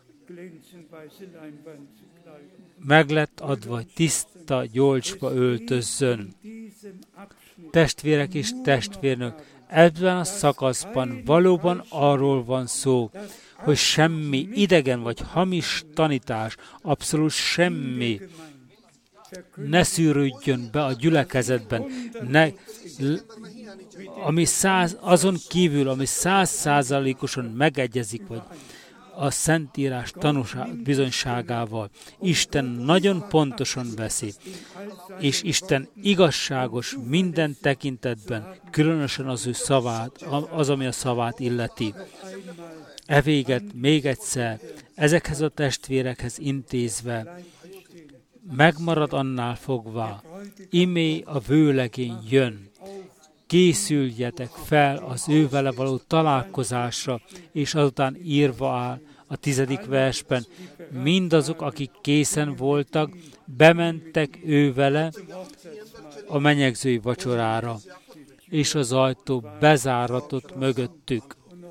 meg lett adva, hogy tiszta gyolcsba öltözzön. Testvérek és testvérnök, ebben a szakaszban valóban arról van szó, hogy semmi idegen vagy hamis tanítás, abszolút semmi ne szűrődjön be a gyülekezetben, ne, ami száz, azon kívül, ami száz százalékosan megegyezik, vagy a Szentírás tanúság bizonyságával. Isten nagyon pontosan veszi, és Isten igazságos minden tekintetben, különösen az ő szavát, az, ami a szavát illeti. E véget még egyszer ezekhez a testvérekhez intézve megmarad annál fogva, imé a vőlegény jön. Készüljetek fel az ő vele való találkozásra, és azután írva áll a tizedik versben, mindazok, akik készen voltak, bementek ő vele a menyegzői vacsorára, és az ajtó bezáratott mögöttük.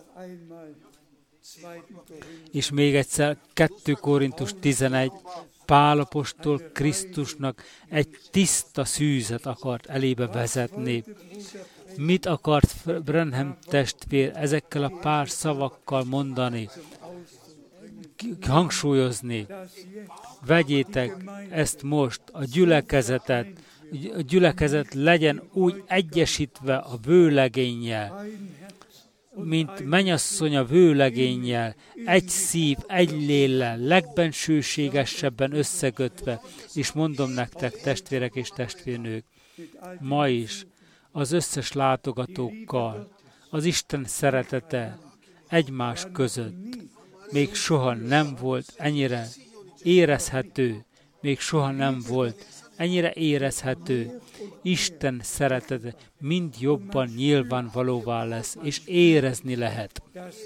És még egyszer kettő Korintus tizenegy, Pál apostol Krisztusnak egy tiszta szűzet akart elébe vezetni. Mit akart Branham testvér ezekkel a pár szavakkal mondani, hangsúlyozni? Vegyétek ezt most, a gyülekezetet, a gyülekezet legyen úgy egyesítve a vőlegénnyel, mint mennyasszony a vőlegénnyel, egy szív, egy léllel, legbensőségesebben összekötve, és mondom nektek, testvérek és testvérnők, ma is az összes látogatókkal az Isten szeretete egymás között még soha nem volt ennyire érezhető, még soha nem volt ennyire érezhető. Isten szeretete mind jobban nyilvánvalóvá lesz, és érezni lehet.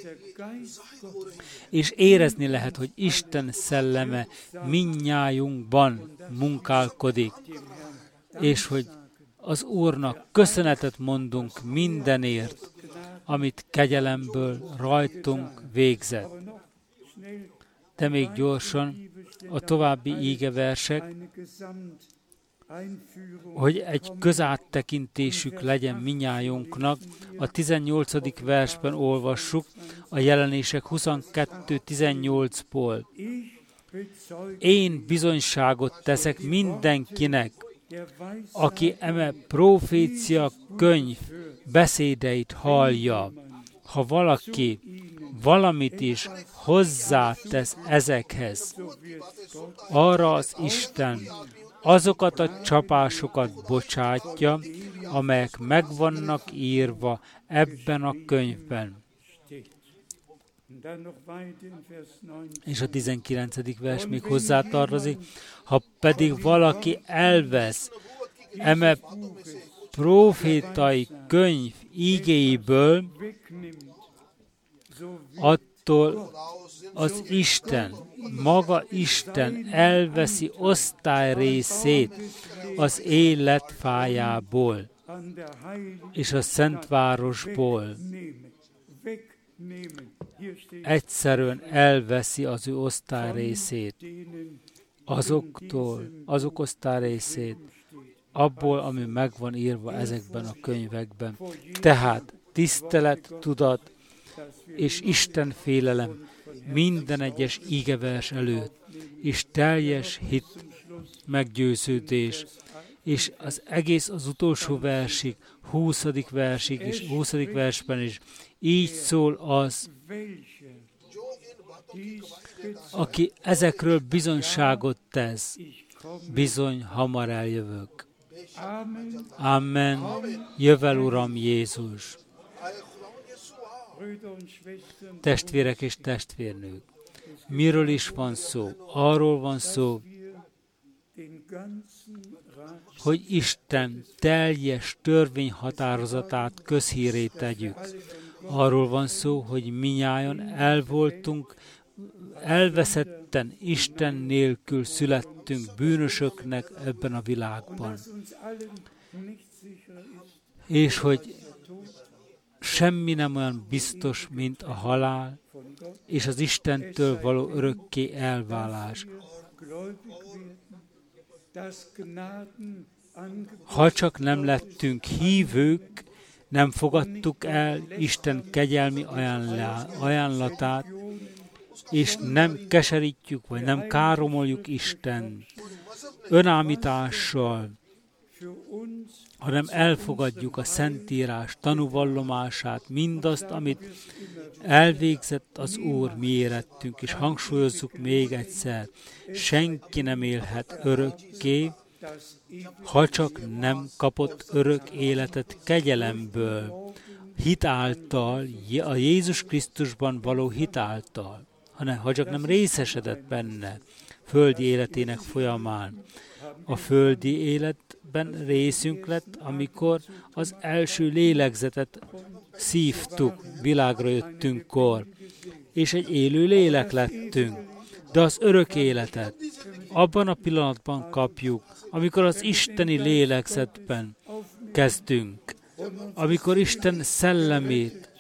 És érezni lehet, hogy Isten szelleme mindnyájunkban munkálkodik, és hogy az Úrnak köszönetet mondunk mindenért, amit kegyelemből rajtunk végzett. De még gyorsan a további ígeversek, hogy egy közáttekintésük legyen minnyájunknak. A tizennyolcadik versben olvassuk a Jelenések huszonkettő tizennyolcból. Én bizonyságot teszek mindenkinek, aki eme profécia könyv beszédeit hallja. Ha valaki valamit is hozzátesz ezekhez, arra az Isten azokat a csapásokat bocsátja, amelyek meg vannak írva ebben a könyvben. És a tizenkilencedik vers még hozzátartozik, ha pedig valaki elvesz eme profétai könyv ígéiből, attól az Isten, maga Isten elveszi osztályrészét az élet fájából és a Szentvárosból. Egyszerűen elveszi az ő osztályrészét azoktól, azok osztályrészét, abból, ami meg van írva ezekben a könyvekben. Tehát tisztelet, tudat és Isten félelem minden egyes ígevers előtt, és teljes hit, meggyőződés, és az egész az utolsó versig, huszadik versig és huszadik versben is így szól az, aki ezekről bizonyságot tesz, bizony hamar eljövök. Amen. Jövel, Uram Jézus! Testvérek és testvérnők, miről is van szó? Arról van szó, hogy Isten teljes törvényhatározatát közhírré tegyük. Arról van szó, hogy minnyájan elvoltunk, elveszetten Isten nélkül születtünk bűnösöknek ebben a világban. És hogy semmi nem olyan biztos, mint a halál, és az Istentől való örökké elválás. Ha csak nem lettünk hívők, nem fogadtuk el Isten kegyelmi ajánlatát, és nem keserítjük, vagy nem káromoljuk Isten önállítással, hanem elfogadjuk a Szentírás tanúvallomását, mindazt, amit elvégzett az Úr mi érettünk, és hangsúlyozzuk még egyszer, senki nem élhet örökké, ha csak nem kapott örök életet kegyelemből, hit által, a Jézus Krisztusban való hit által, hanem ha csak nem részesedett benne földi életének folyamán. A földi életben részünk lett, amikor az első lélegzetet szívtuk, világra jöttünkkor, és egy élő lélek lettünk. De az örök életet abban a pillanatban kapjuk, amikor az isteni lélegzetben kezdünk, amikor Isten szellemét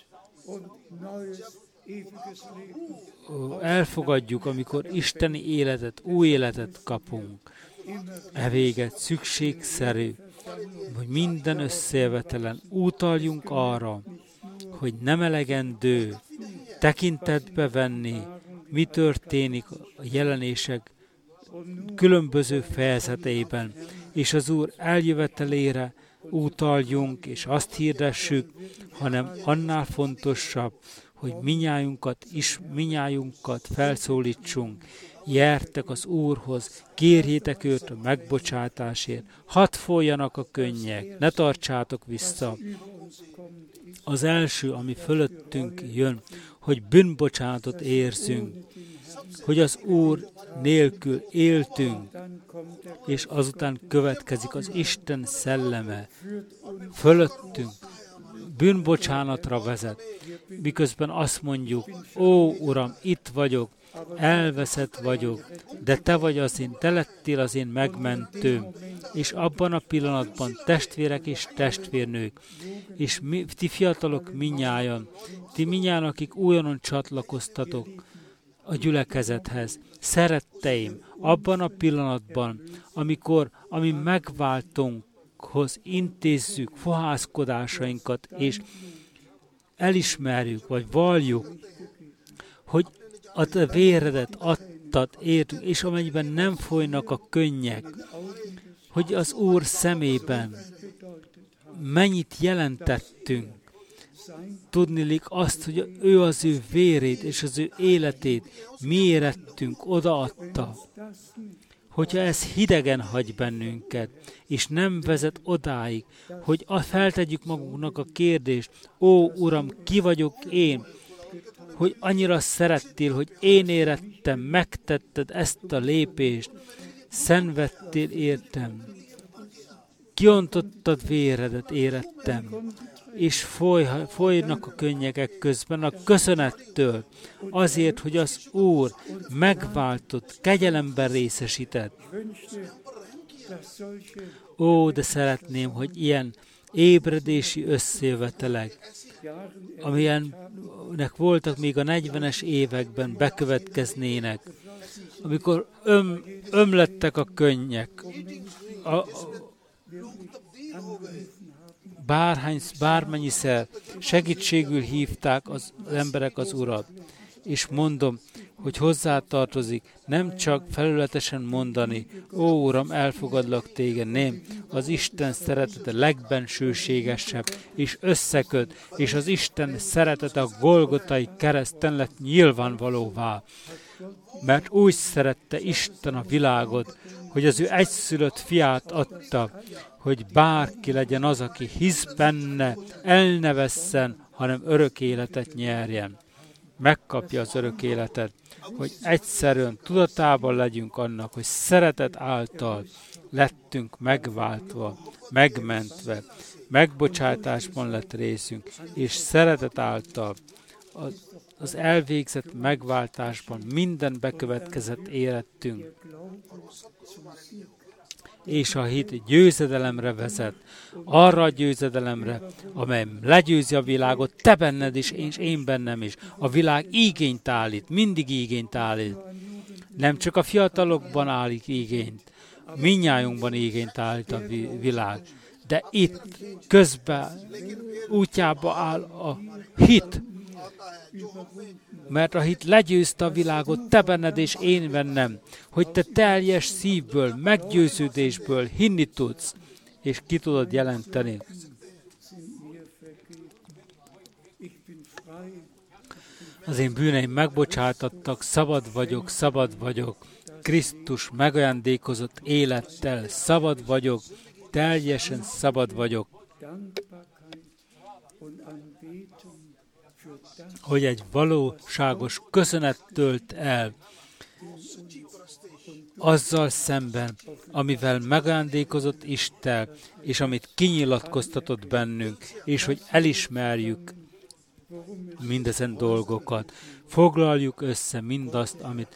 elfogadjuk, amikor isteni életet, új életet kapunk. E véget szükségszerű, hogy minden összejövetelen utaljunk arra, hogy nem elegendő tekintetbe venni, mi történik a jelenések különböző fejezeteiben, és az Úr eljövetelére utaljunk, és azt hirdessük, hanem annál fontosabb, hogy minnyájunkat is, minnyájunkat felszólítsunk, Jertek az Úrhoz, kérjétek őt a megbocsátásért, hadd folyjanak a könnyek, ne tartsátok vissza. Az első, ami fölöttünk jön, hogy bűnbocsánatot érzünk, hogy az Úr nélkül éltünk, és azután következik az Isten szelleme fölöttünk, bűnbocsánatra vezet, miközben azt mondjuk, ó Uram, itt vagyok, elveszett vagyok, de te vagy az én, te lettél az én megmentőm, és abban a pillanatban testvérek és testvérnők, és mi, ti fiatalok minnyájan, ti minnyájan, akik újonnan csatlakoztatok a gyülekezethez, szeretteim, abban a pillanatban, amikor, ami megváltónkhoz intézzük fohászkodásainkat, és elismerjük, vagy valljuk, hogy a te véredet adtad, értünk, és amennyiben nem folynak a könnyek, hogy az Úr szemében mennyit jelentettünk, tudniillik azt, hogy ő az ő vérét és az ő életét mi érettünk odaadta. Hogyha ez hidegen hagy bennünket, és nem vezet odáig, hogy feltegyük magunknak a kérdést, ó Uram, ki vagyok én, hogy annyira szerettél, hogy én érettem, megtetted ezt a lépést, szenvedtél értem, kiontottad véredet érettem, és foly, folynak a könnyek közben a köszönettől, azért, hogy az Úr megváltott, kegyelemben részesített. Ó, de szeretném, hogy ilyen ébredési összejövetelek, amilyennek voltak még a negyvenes években, bekövetkeznének, amikor öm, ömlettek a könnyek, a, a, bárhány, bármennyiszer segítségül hívták az emberek az Urat, és mondom, hogy hozzátartozik nem csak felületesen mondani, ó Uram, elfogadlak téged, nem, az Isten szeretete legbensőségesebb, és összeköt, és az Isten szeretete a Golgotai kereszten lett nyilvánvalóvá. Mert úgy szerette Isten a világot, hogy az ő egyszülött fiát adta, hogy bárki legyen az, aki hisz benne, el ne vesszen, hanem örök életet nyerjen. Megkapja az örök életet, hogy egyszerűen tudatában legyünk annak, hogy szeretet által lettünk megváltva, megmentve, megbocsátásban lett részünk, és szeretet által az elvégzett megváltásban minden bekövetkezett életünk. És a hit győzedelemre vezet, arra a győzedelemre, amely legyőzi a világot, te benned is, és én bennem is. A világ igényt állít, mindig igényt állít. Nem csak a fiatalokban állít igényt, mindnyájunkban igényt állít a világ. De itt közben útjába áll a hit, mert a hit legyőzte a világot, te benned és én bennem, hogy te teljes szívből, meggyőződésből hinni tudsz, és ki tudod jelenteni. Az én bűneim megbocsátattak, szabad vagyok, szabad vagyok, Krisztus megajándékozott élettel, szabad vagyok, teljesen szabad vagyok. Hogy egy valóságos köszönet tölt el azzal szemben, amivel megajándékozott Isten, és amit kinyilatkoztatott bennünk, és hogy elismerjük mindezen dolgokat. Foglaljuk össze mindazt, amit,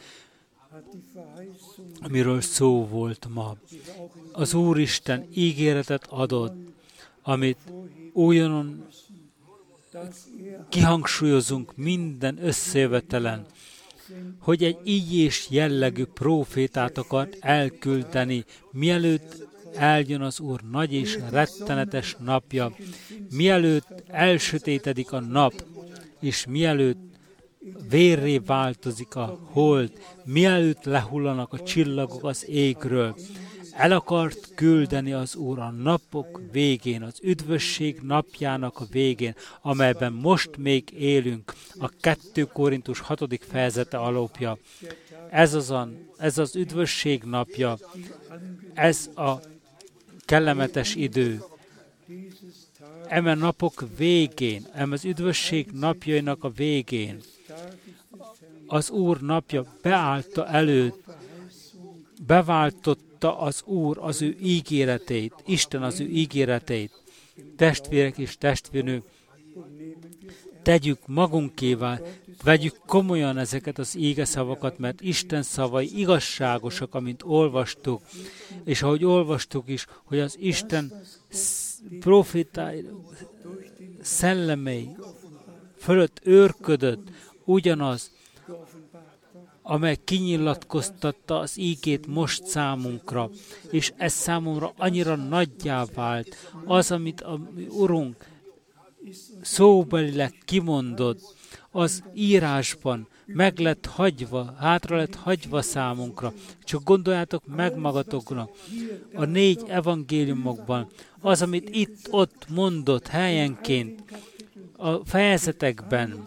amiről szó volt ma. Az Úristen ígéretet adott, amit újonnan kihangsúlyozunk minden összejövetelen, hogy egy így és jellegű prófétát akart elküldeni, mielőtt eljön az Úr nagy és rettenetes napja, mielőtt elsötétedik a nap, és mielőtt vérré változik a hold, mielőtt lehullanak a csillagok az égről. El akart küldeni az Úr a napok végén, az üdvösség napjának a végén, amelyben most még élünk, a kettő Korintus hatodik fejezete alapja. Ez az, a, ez az üdvösség napja, ez a kellemetes idő. Eme napok végén, eme az üdvösség napjainak a végén, az Úr napja beállta előtt, beváltotta az Úr az ő ígéreteit, Isten az ő ígéreteit. Testvérek és testvérnők, tegyük magunkévá, vegyük komolyan ezeket az ígeszavakat, mert Isten szavai igazságosak, amint olvastuk, és ahogy olvastuk is, hogy az Isten profétái, szellemei fölött őrködött ugyanaz, amely kinyilatkoztatta az ígét most számunkra, és ez számomra annyira nagyjá vált, az, amit a Urunk szóbelileg kimondott, az írásban meg lett hagyva, hátra lett hagyva számunkra. Csak gondoljátok meg magatoknak, a négy evangéliumokban, az, amit itt-ott mondott helyenként, a fejezetekben,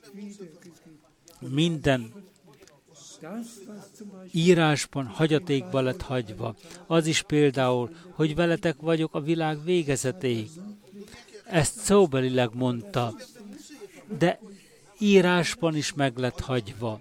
minden írásban hagyatékba lett hagyva. Az is például, hogy veletek vagyok a világ végezetéig. Ezt szóbelileg mondta, de írásban is meg lett hagyva.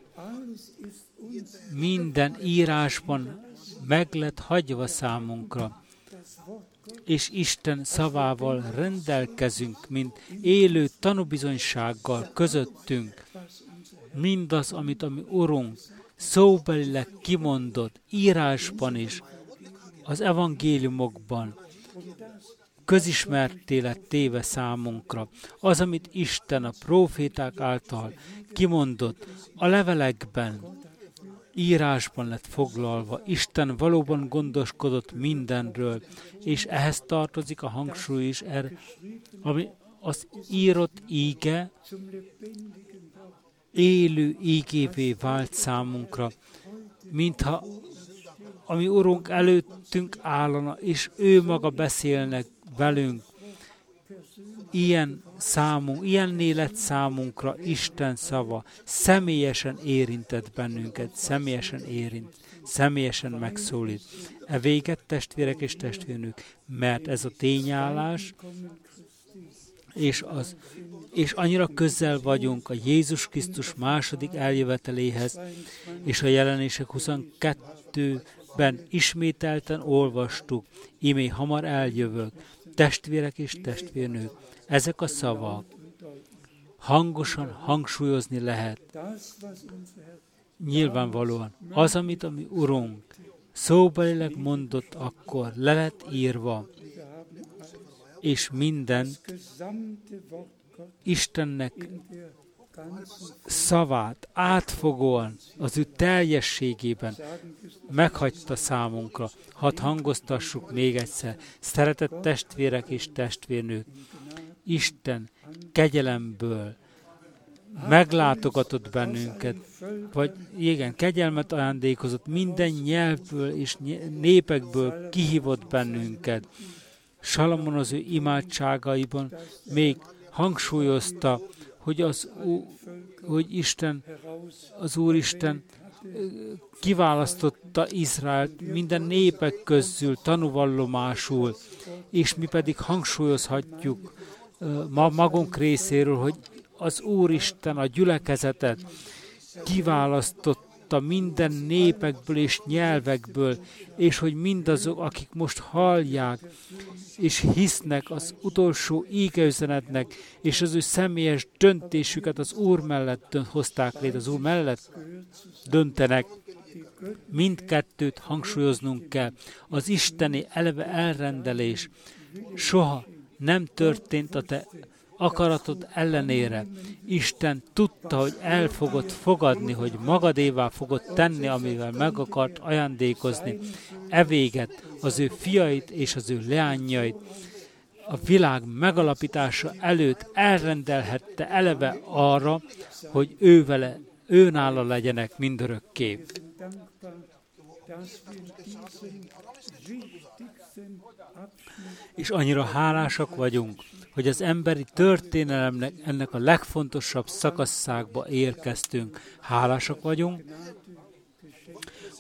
Minden írásban meg lett hagyva számunkra. És Isten szavával rendelkezünk, mint élő tanúbizonysággal közöttünk. Mindaz, amit a mi Urunk szóbelileg kimondott, írásban is, az evangéliumokban, közismertté lett téve számunkra. Az, amit Isten a próféták által kimondott, a levelekben, írásban lett foglalva. Isten valóban gondoskodott mindenről, és ehhez tartozik a hangsúly is, er, ami az írott íge élő ígévé vált számunkra, mintha a mi Urunk előttünk állana, és ő maga beszélnek velünk. Ilyen számunk, ilyenné lett számunkra Isten szava, személyesen érintett bennünket, személyesen érint, személyesen megszólít. E véget, testvérek és testvérnők, mert ez a tényállás, és, az, és annyira közel vagyunk a Jézus Krisztus második eljöveteléhez, és a Jelenések huszonkettőben ismételten olvastuk, imé hamar eljövök, testvérek és testvérnők. Ezek a szavak hangosan hangsúlyozni lehet. Nyilvánvalóan az, amit a mi Urunk szóbelileg mondott, akkor le lett írva, és minden Istennek szavát átfogóan az ő teljességében meghagyta számunkra. Hadd hangoztassuk még egyszer, szeretett testvérek és testvérnők, Isten kegyelemből meglátogatott bennünket, vagy igen, kegyelmet ajándékozott, minden nyelvből és népekből kihívott bennünket. Salamon az ő imádságaiban még hangsúlyozta, hogy, az, hogy Isten, az Úristen kiválasztotta Izraelt minden népek közül tanúvallomásul, és mi pedig hangsúlyozhatjuk ma magunk részéről, hogy az Úristen a gyülekezetet kiválasztotta minden népekből és nyelvekből, és hogy mindazok, akik most hallják, és hisznek az utolsó ígeüzenetnek, és az ő személyes döntésüket az Úr mellett hozták létre, az Úr mellett döntenek, mindkettőt hangsúlyoznunk kell. Az isteni eleve elrendelés soha nem történt a te akaratod ellenére. Isten tudta, hogy el fogod fogadni, hogy magadévá fogod tenni, amivel meg akart ajándékozni. E véget az ő fiait és az ő leányait a világ megalapítása előtt elrendelhette eleve arra, hogy ő vele, ő nála legyenek mindörökké. És annyira hálásak vagyunk, hogy az emberi történelemnek ennek a legfontosabb szakaszába érkeztünk. Hálásak vagyunk,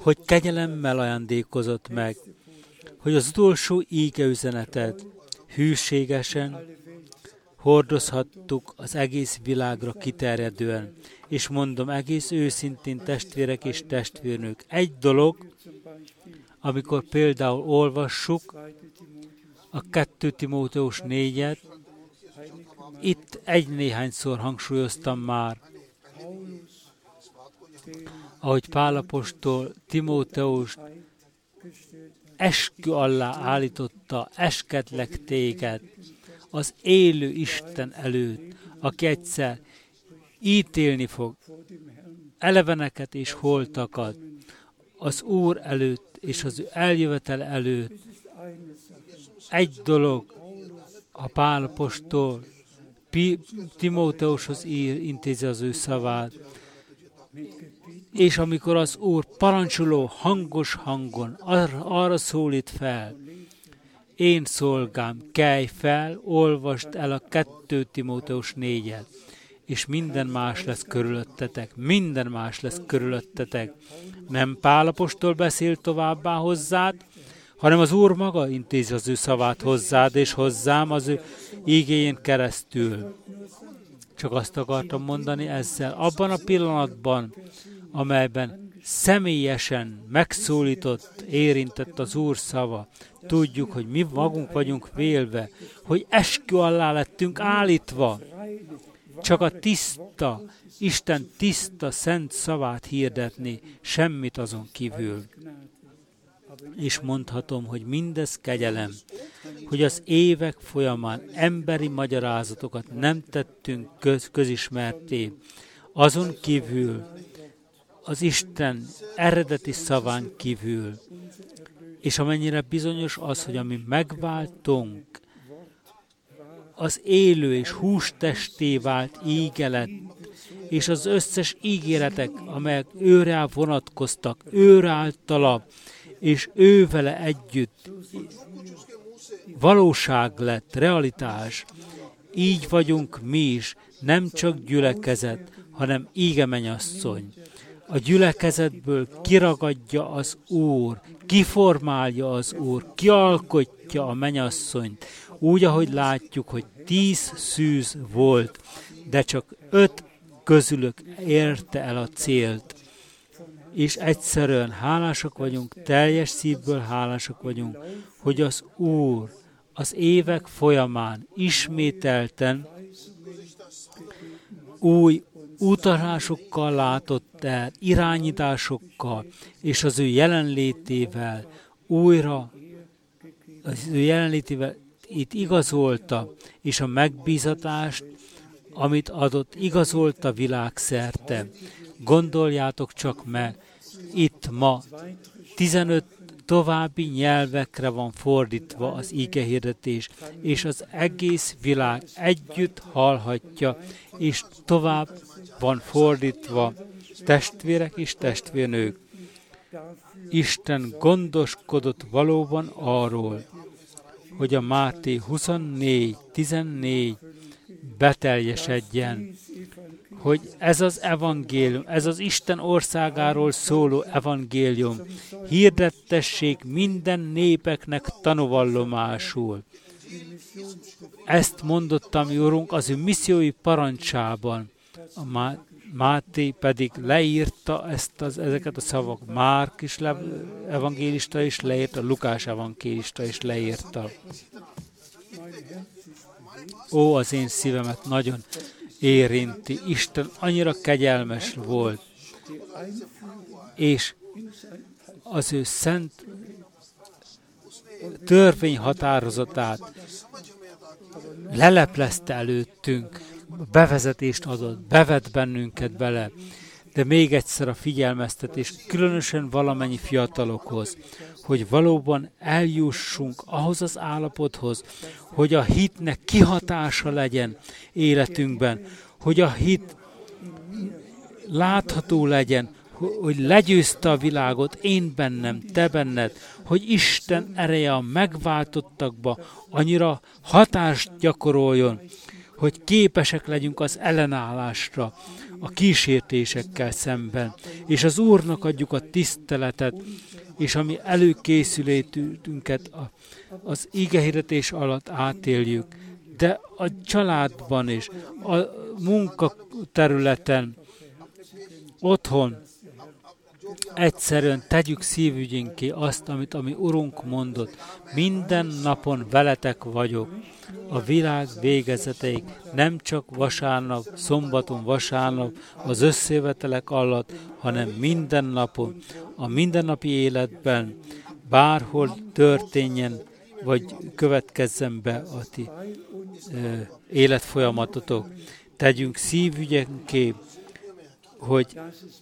hogy kegyelemmel ajándékozott meg, hogy az utolsó íge üzenetet hűségesen hordozhattuk az egész világra kiterjedően. És mondom egész őszintén, testvérek és testvérnők, egy dolog, amikor például olvassuk a kettő Timóteus négyet, itt egy-néhányszor hangsúlyoztam már, ahogy Pál apostol Timóteust eskü alá állította, eskedlek téged az élő Isten előtt, aki egyszer ítélni fog eleveneket és holtakat az Úr előtt és az ő eljövetel előtt. Egy dolog, a Pál apostol Timóteushoz ír, intézi az ő szavát, és amikor az Úr parancsoló hangos hangon arra, arra szólít fel, én szolgám, kelj fel, olvasd el a kettő Timóteus négyet, és minden más lesz körülöttetek, minden más lesz körülöttetek. Nem Pál apostol beszél továbbá hozzád, hanem az Úr maga intézi az ő szavát hozzád és hozzám az ő ígéjén keresztül. Csak azt akartam mondani ezzel, abban a pillanatban, amelyben személyesen megszólított, érintett az Úr szava, tudjuk, hogy mi magunk vagyunk vélve, hogy eskü alá lettünk állítva. Csak a tiszta, Isten tiszta, szent szavát hirdetni, semmit azon kívül. És mondhatom, hogy mindez kegyelem, hogy az évek folyamán emberi magyarázatokat nem tettünk köz, közismerté, azon kívül, az Isten eredeti szaván kívül. És amennyire bizonyos az, hogy ami megváltunk, az élő és hústesté vált íge lett, és az összes ígéretek, amelyek őre vonatkoztak, őre általa, és ő vele együtt valóság lett, realitás. Így vagyunk mi is, nem csak gyülekezet, hanem íge mennyasszony. A gyülekezetből kiragadja az Úr, kiformálja az Úr, kialkotja a mennyasszonyt, úgy, ahogy látjuk, hogy tíz szűz volt, de csak öt közülük érte el a célt. És egyszerűen hálásak vagyunk, teljes szívből hálásak vagyunk, hogy az Úr az évek folyamán ismételten új utalásokkal látott el, irányításokkal, és az ő jelenlétével újra, az ő jelenlétével itt igazolta, és a megbízatást, amit adott, igazolta világszerte. Gondoljátok csak meg, itt ma tizenöt további nyelvekre van fordítva az igehirdetés, és az egész világ együtt hallhatja, és tovább van fordítva, testvérek és testvérnők. Isten gondoskodott valóban arról, hogy a Máté huszonnégy tizennégy beteljesedjen, hogy ez az evangélium, ez az Isten országáról szóló evangélium hirdettessék minden népeknek tanúvallomásul. Ezt mondotta mi Urunk az ő missziói parancsában. A Má- Máté pedig leírta ezt az, ezeket a szavak. Márk is le, evangélista is leírta, Lukás evangélista is leírta. Ó, az én szívemet nagyon érinti. Isten annyira kegyelmes volt, és az ő szent törvényhatározatát leleplezte előttünk, bevezetést adott, bevet bennünket bele, de még egyszer a figyelmeztetés, különösen valamennyi fiatalokhoz, hogy valóban eljussunk ahhoz az állapothoz, hogy a hitnek kihatása legyen életünkben, hogy a hit látható legyen, hogy legyőzte a világot, én bennem, te benned, hogy Isten ereje a megváltottakba annyira hatást gyakoroljon, hogy képesek legyünk az ellenállásra, a kísértésekkel szemben, és az Úrnak adjuk a tiszteletet, és ami előkészületünket az igehirdetés alatt átéljük, de a családban is, a munkaterületen, otthon, egyszerűen tegyük szívügyénké azt, amit a mi Urunk mondott. Minden napon veletek vagyok, a világ végezeteig, nem csak vasárnap, szombaton, vasárnap, az összejövetelek alatt, hanem minden napon, a mindennapi életben, bárhol történjen, vagy következzen be a ti ö, életfolyamatotok. Tegyünk szívügyenké, hogy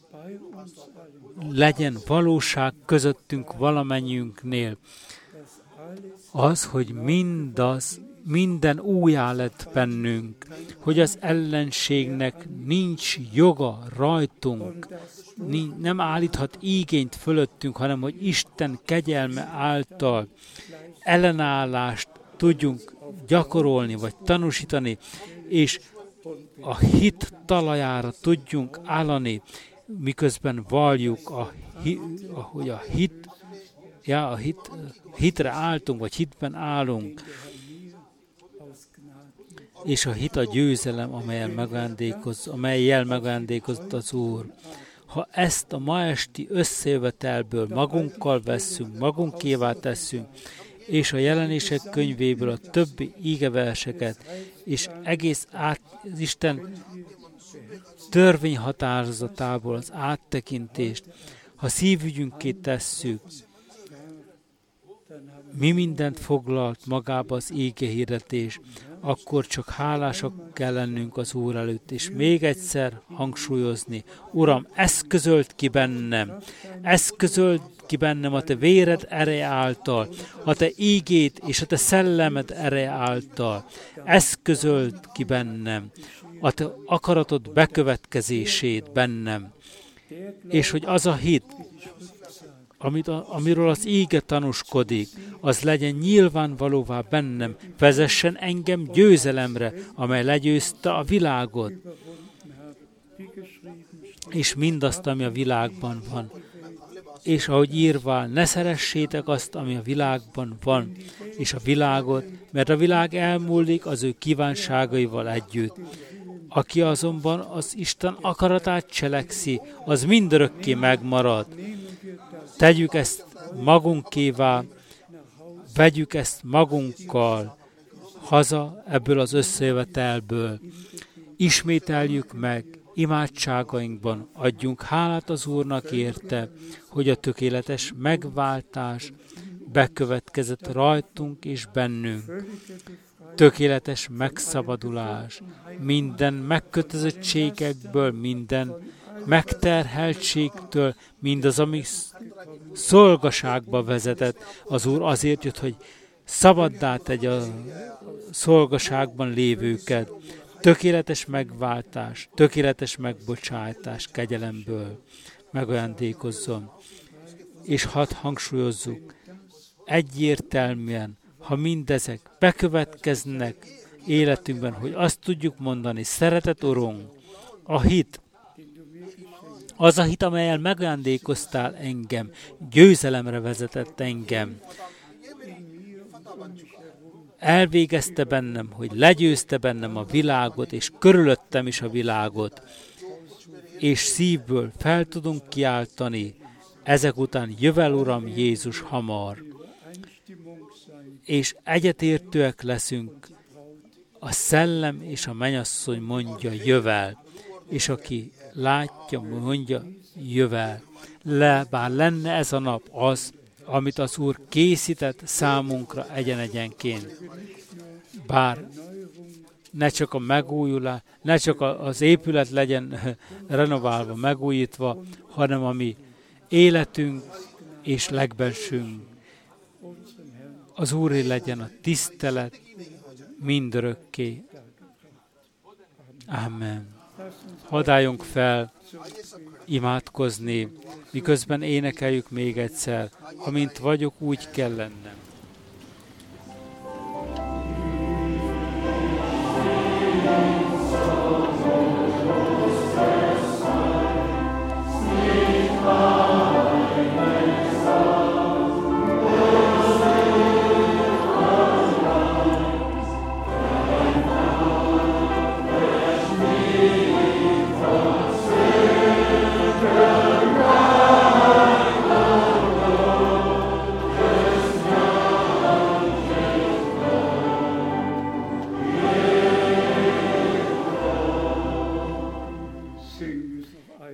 legyen valóság közöttünk valamennyiünknél. Az, hogy mindaz, minden újjá lett bennünk, hogy az ellenségnek nincs joga rajtunk, nem állíthat ígényt fölöttünk, hanem hogy Isten kegyelme által ellenállást tudjunk gyakorolni, vagy tanúsítani, és a hit talajára tudjunk állani, miközben valljuk, a, hogy a hit, ja, a hit, hitre álltunk, vagy hitben állunk, és a hit a győzelem, amelyen megajándékoz, amellyel megajándékozott az Úr. Ha ezt a ma esti összejövetelből magunkkal vesszünk, magunkévá tesszünk, és a jelenések könyvéből a többi ígeverseket, és egész át, az Isten törvényhatározatából az áttekintést, ha szívügyünké tesszük, mi mindent foglalt magába az ígehirdetés, akkor csak hálásak kell lennünk az Úr előtt, és még egyszer hangsúlyozni, Uram, eszközöld ki bennem, eszközöld ki bennem a te véred ereje által, a te ígét és a te szellemed ereje által, eszközöld ki bennem a te akaratod bekövetkezését bennem, és hogy az a hit, Amit a, amiről az íge tanúskodik, az legyen nyilvánvalóvá bennem, vezessen engem győzelemre, amely legyőzte a világot, és mindazt, ami a világban van. És ahogy írva, ne szeressétek azt, ami a világban van, és a világot, mert a világ elmúlik az ő kívánságaival együtt. Aki azonban az Isten akaratát cselekszi, az mindörökké megmarad. Tegyük ezt magunkévá, vegyük ezt magunkkal haza ebből az összejövetelből. Ismételjük meg, imádságainkban adjunk hálát az Úrnak érte, hogy a tökéletes megváltás bekövetkezett rajtunk és bennünk. Tökéletes megszabadulás, minden megkötözöttségekből, minden megterheltségtől, mindaz, ami szolgaságba vezetett. Az Úr azért jött, hogy szabaddá tegye a szolgaságban lévőket. Tökéletes megváltás, tökéletes megbocsátás kegyelemből megajándékozzon. És hadd hangsúlyozzuk, egyértelműen, ha mindezek bekövetkeznek életünkben, hogy azt tudjuk mondani, szeretett Urunk, a hit, az a hit, amellyel megajándékoztál engem, győzelemre vezetett engem, elvégezte bennem, hogy legyőzte bennem a világot, és körülöttem is a világot, és szívből fel tudunk kiáltani, ezek után jövel, Uram, Jézus hamar. És egyetértőek leszünk, a szellem és a mennyasszony mondja, jövel, és aki látja, mondja, jövel. Le, bár lenne ez a nap az, amit az Úr készített számunkra egyen-egyenként. Bár ne csak a megújulás, ne csak az épület legyen renoválva, megújítva, hanem a mi életünk és legbelsőnk. Az Úré legyen a tisztelet mindörökké. Amen. Hadd álljunk fel imádkozni, miközben énekeljük még egyszer, amint vagyok, úgy kell lennem.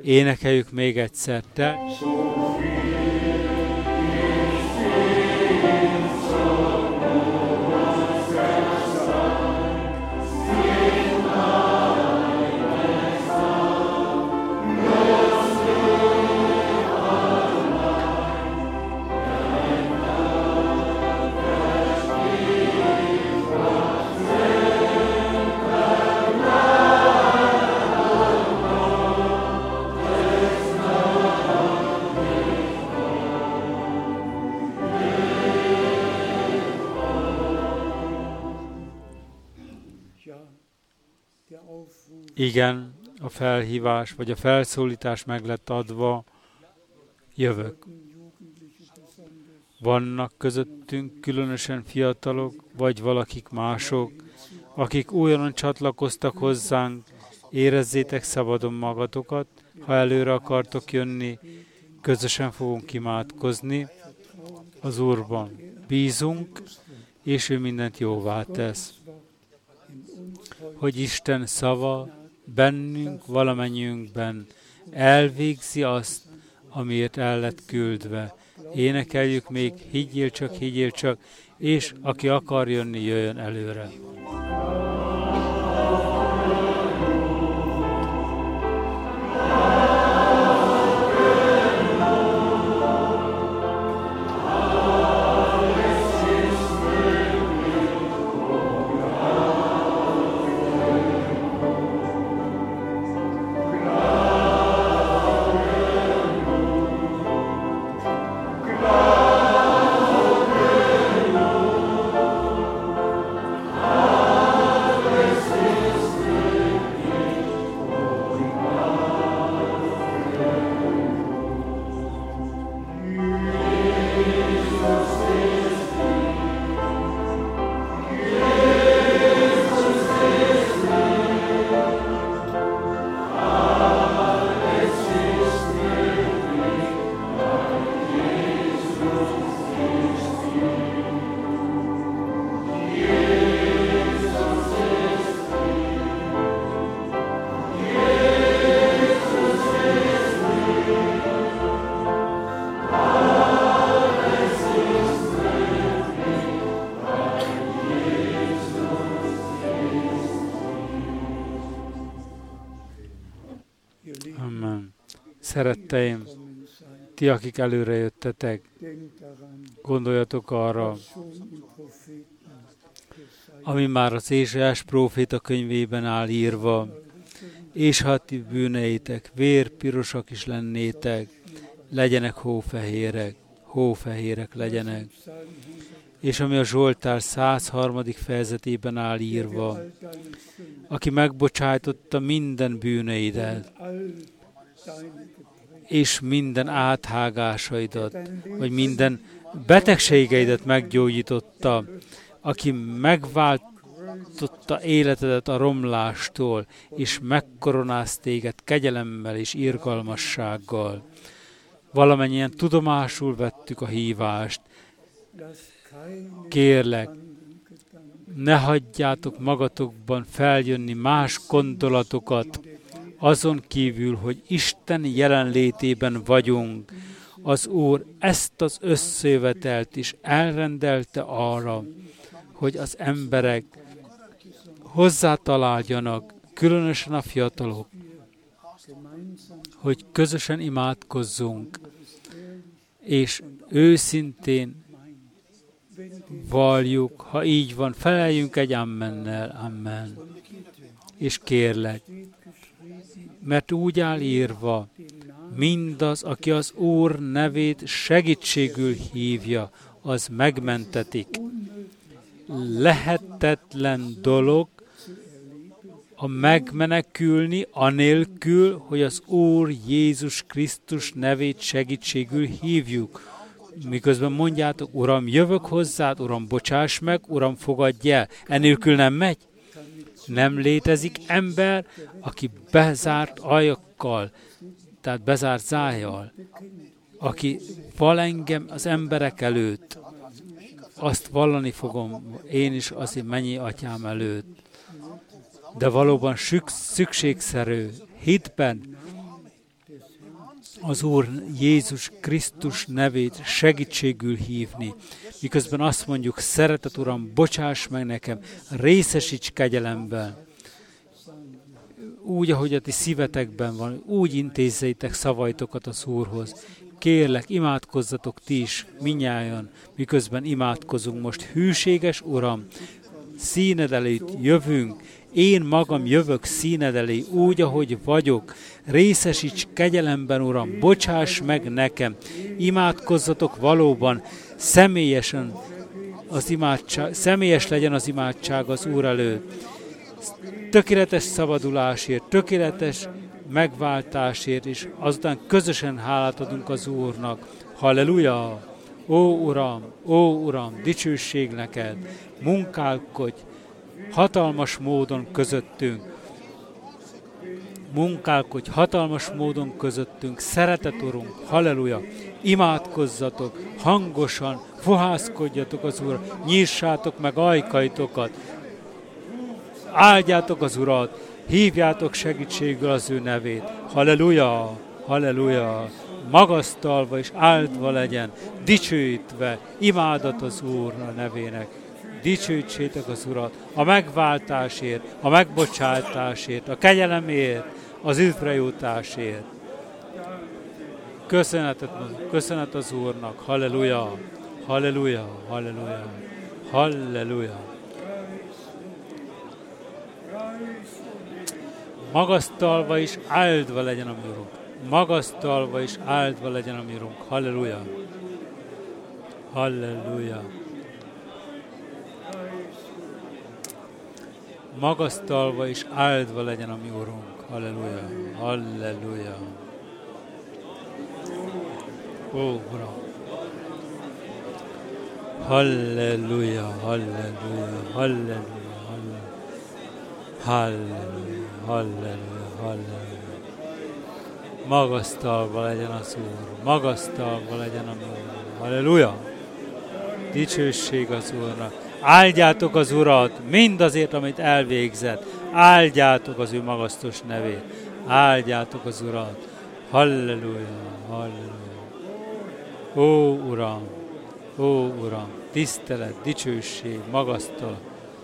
Énekeljük még egyszer, te. Igen, a felhívás, vagy a felszólítás meg lett adva, jövök. Vannak közöttünk különösen fiatalok, vagy valakik mások, akik újonnan csatlakoztak hozzánk, érezzétek szabadon magatokat, ha előre akartok jönni, közösen fogunk imádkozni az Úrban. Bízunk, és ő mindent jóvá tesz. Hogy Isten szava bennünk, valamennyiünkben elvégzi azt, amiért el lett küldve. Énekeljük még, higgyél csak, higgyél csak, és aki akar jönni, jöjjön előre. Amen. Szeretteim, ti, akik előre jöttetek, gondoljatok arra, ami már az Ézsaiás próféta könyvében áll írva, és ha ti bűneitek vérpirosak is lennétek, legyenek hófehérek, hófehérek legyenek. És ami a Zsoltár száz harmadik fejezetében áll írva, aki megbocsájtotta minden bűneidet, és minden áthágásaidat, vagy minden betegségeidet meggyógyította, aki megváltotta életedet a romlástól, és megkoronáz téged kegyelemmel és irgalmassággal. Valamennyien tudomásul vettük a hívást. Kérlek, ne hagyjátok magatokban feljönni más gondolatokat, azon kívül, hogy Isten jelenlétében vagyunk. Az Úr ezt az összejövetelt is elrendelte arra, hogy az emberek hozzátaláljanak, különösen a fiatalok, hogy közösen imádkozzunk, és őszintén valljuk, ha így van, feleljünk egy ammennel, amen. És kérlek, mert úgy áll írva, mindaz, aki az Úr nevét segítségül hívja, az megmentetik. Lehetetlen dolog a megmenekülni anélkül, hogy az Úr Jézus Krisztus nevét segítségül hívjuk. Miközben mondjátok, Uram, jövök hozzád, Uram, bocsáss meg, Uram, fogadj el. Enélkül nem megy? Nem létezik ember, aki bezárt ajakkal, tehát bezárt zájjal, aki val engem az emberek előtt, azt vallani fogom én is az én mennyi atyám előtt. De valóban szükségszerű hitben az Úr Jézus Krisztus nevét segítségül hívni. Miközben azt mondjuk, szeretet Uram, bocsáss meg nekem, részesíts kegyelemben. Úgy, ahogy a ti szívetekben van, úgy intézzétek szavaitokat az Úrhoz. Kérlek, imádkozzatok ti is, minnyájan, miközben imádkozunk most. Hűséges Uram, színed előtt jövünk, én magam jövök színed elé, úgy, ahogy vagyok. Részesíts kegyelemben, Uram, bocsáss meg nekem. Imádkozzatok valóban, személyesen az imádság, személyes legyen az imádság az Úr előtt. Tökéletes szabadulásért, tökéletes megváltásért, és azután közösen hálát adunk az Úrnak. Halleluja! Ó Uram, ó Uram, dicsőség neked, munkálkodj hatalmas módon közöttünk. Munkálkodj hatalmas módon közöttünk, szeretet Urunk, halleluja! Imádkozzatok hangosan, fohászkodjatok az Úr, nyissátok meg ajkaitokat, áldjátok az Urat, hívjátok segítségül az ő nevét. Halleluja, halleluja, magasztalva és áldva legyen, dicsőítve, imádat az Úr a nevének. Dicsőítsétek az Urat a megváltásért, a megbocsátásért, a kegyelemért, az üdvrejutásért. Köszönetet, köszönet az Úrnak, halleluja, halleluja, halleluja, halleluja. Magasztalva és áldva legyen a mi Urunk. Magasztalva és áldva legyen a mi Urunk. Halleluja. Halleluja. Magasztalva és áldva legyen a mi Urunk. Halleluja. Halleluja. Ó, Uram. Halleluja. Halleluja. Halleluja. Halleluja. Halleluja, halleluja. Magasztalva legyen az Úr, magasztalva legyen a mi Úr. Halleluja. Dicsőség az Úrnak. Áldjátok az Urat mindazért, amit elvégzett. Áldjátok az ő magasztos nevét. Áldjátok az Urat. Halleluja, halleluja. Ó Uram, ó Uram, tisztelet, dicsőség, magasztalat.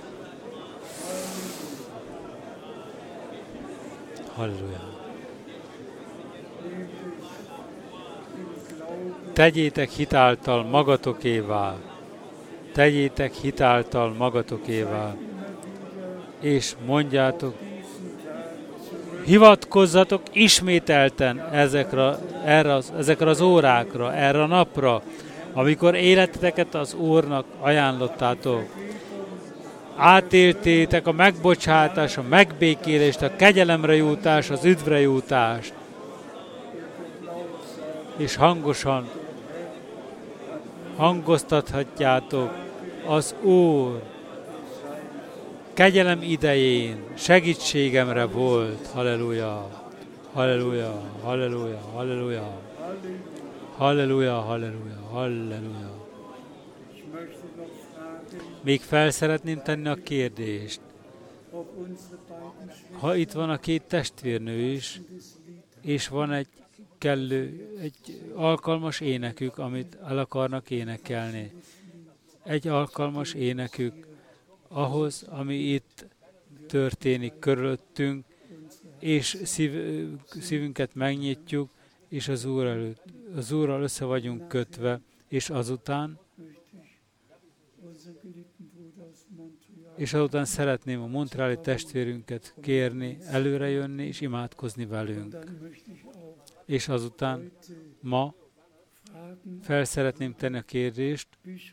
Halleluja. Tegyétek hitáltal magatokévá, tegyétek hitáltal magatokévá, és mondjátok, hivatkozzatok ismételten ezekre, erre az, ezekre az órákra, erre a napra, amikor életeteket az Úrnak ajánlottátok. Átéltétek a megbocsátás, a megbékélést, a kegyelemre jutás, az üdvre jutást. És hangosan hangoztathatjátok az Úr kegyelem idején segítségemre volt. Halleluja, halleluja, halleluja, halleluja, halleluja, halleluja, halleluja. Még fel szeretném tenni a kérdést. Ha itt van a két testvérnő is, és van egy kellő, egy alkalmas énekük, amit el akarnak énekelni. Egy alkalmas énekük ahhoz, ami itt történik körülöttünk, és szív, szívünket megnyitjuk, és az Úr előtt, az Úrral össze vagyunk kötve, és azután és azután szeretném a montreali testvérünket kérni, előre jönni és imádkozni velünk. És azután ma fel szeretném tenni a kérdést,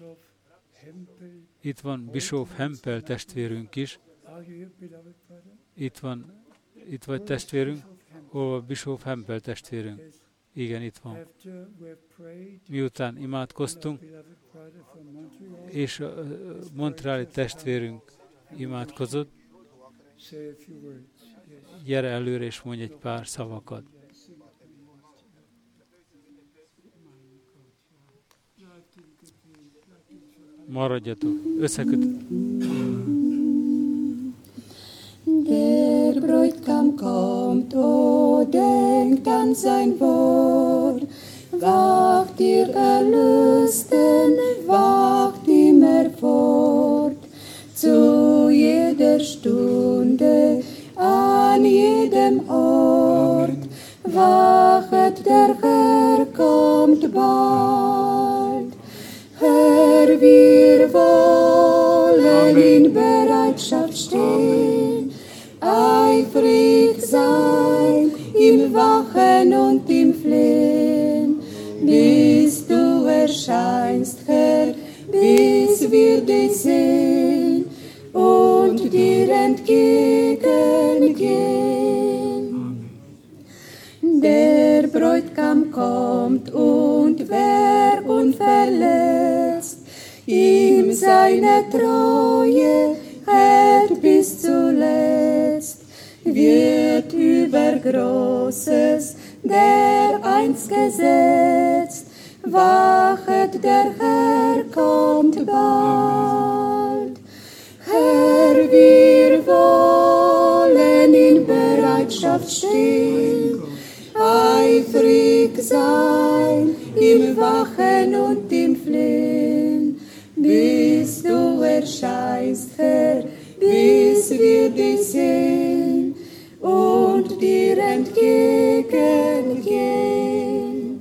itt van Bischof Hempel testvérünk is, itt van, itt vagy testvérünk, hol van Bischof Hempel testvérünk? Igen, itt van. Miután imádkoztunk, és a montreali testvérünk imádkozott, gyere előre és mondj egy pár szavakat. Maradjatok, összekötött.
Der Bräutigam kommt, o denkt denkt an sein Wort. Wacht ihr Erlösten, wacht immer fort, zu jeder Stunde, an jedem Ort. Wachet, der Herr kommt bald. Herr, wir wollen in Bereitschaft stehen, eifrig sein, im Wachen und im Flehen, bis du erscheinst, Herr, bis wir dich sehen und dir entgegengehen. Der Bräutigam kommt und wer unverletzt ihm seine Treue hält bis zuletzt, wird über Großes dereinst gesetzt. Wachet, der Herr kommt bald. Herr, wir wollen in Bereitschaft stehen, eifrig sein, im Wachen und im Flehen, bis du erscheinst, Herr, bis wir dich sehen und dir entgegengehen.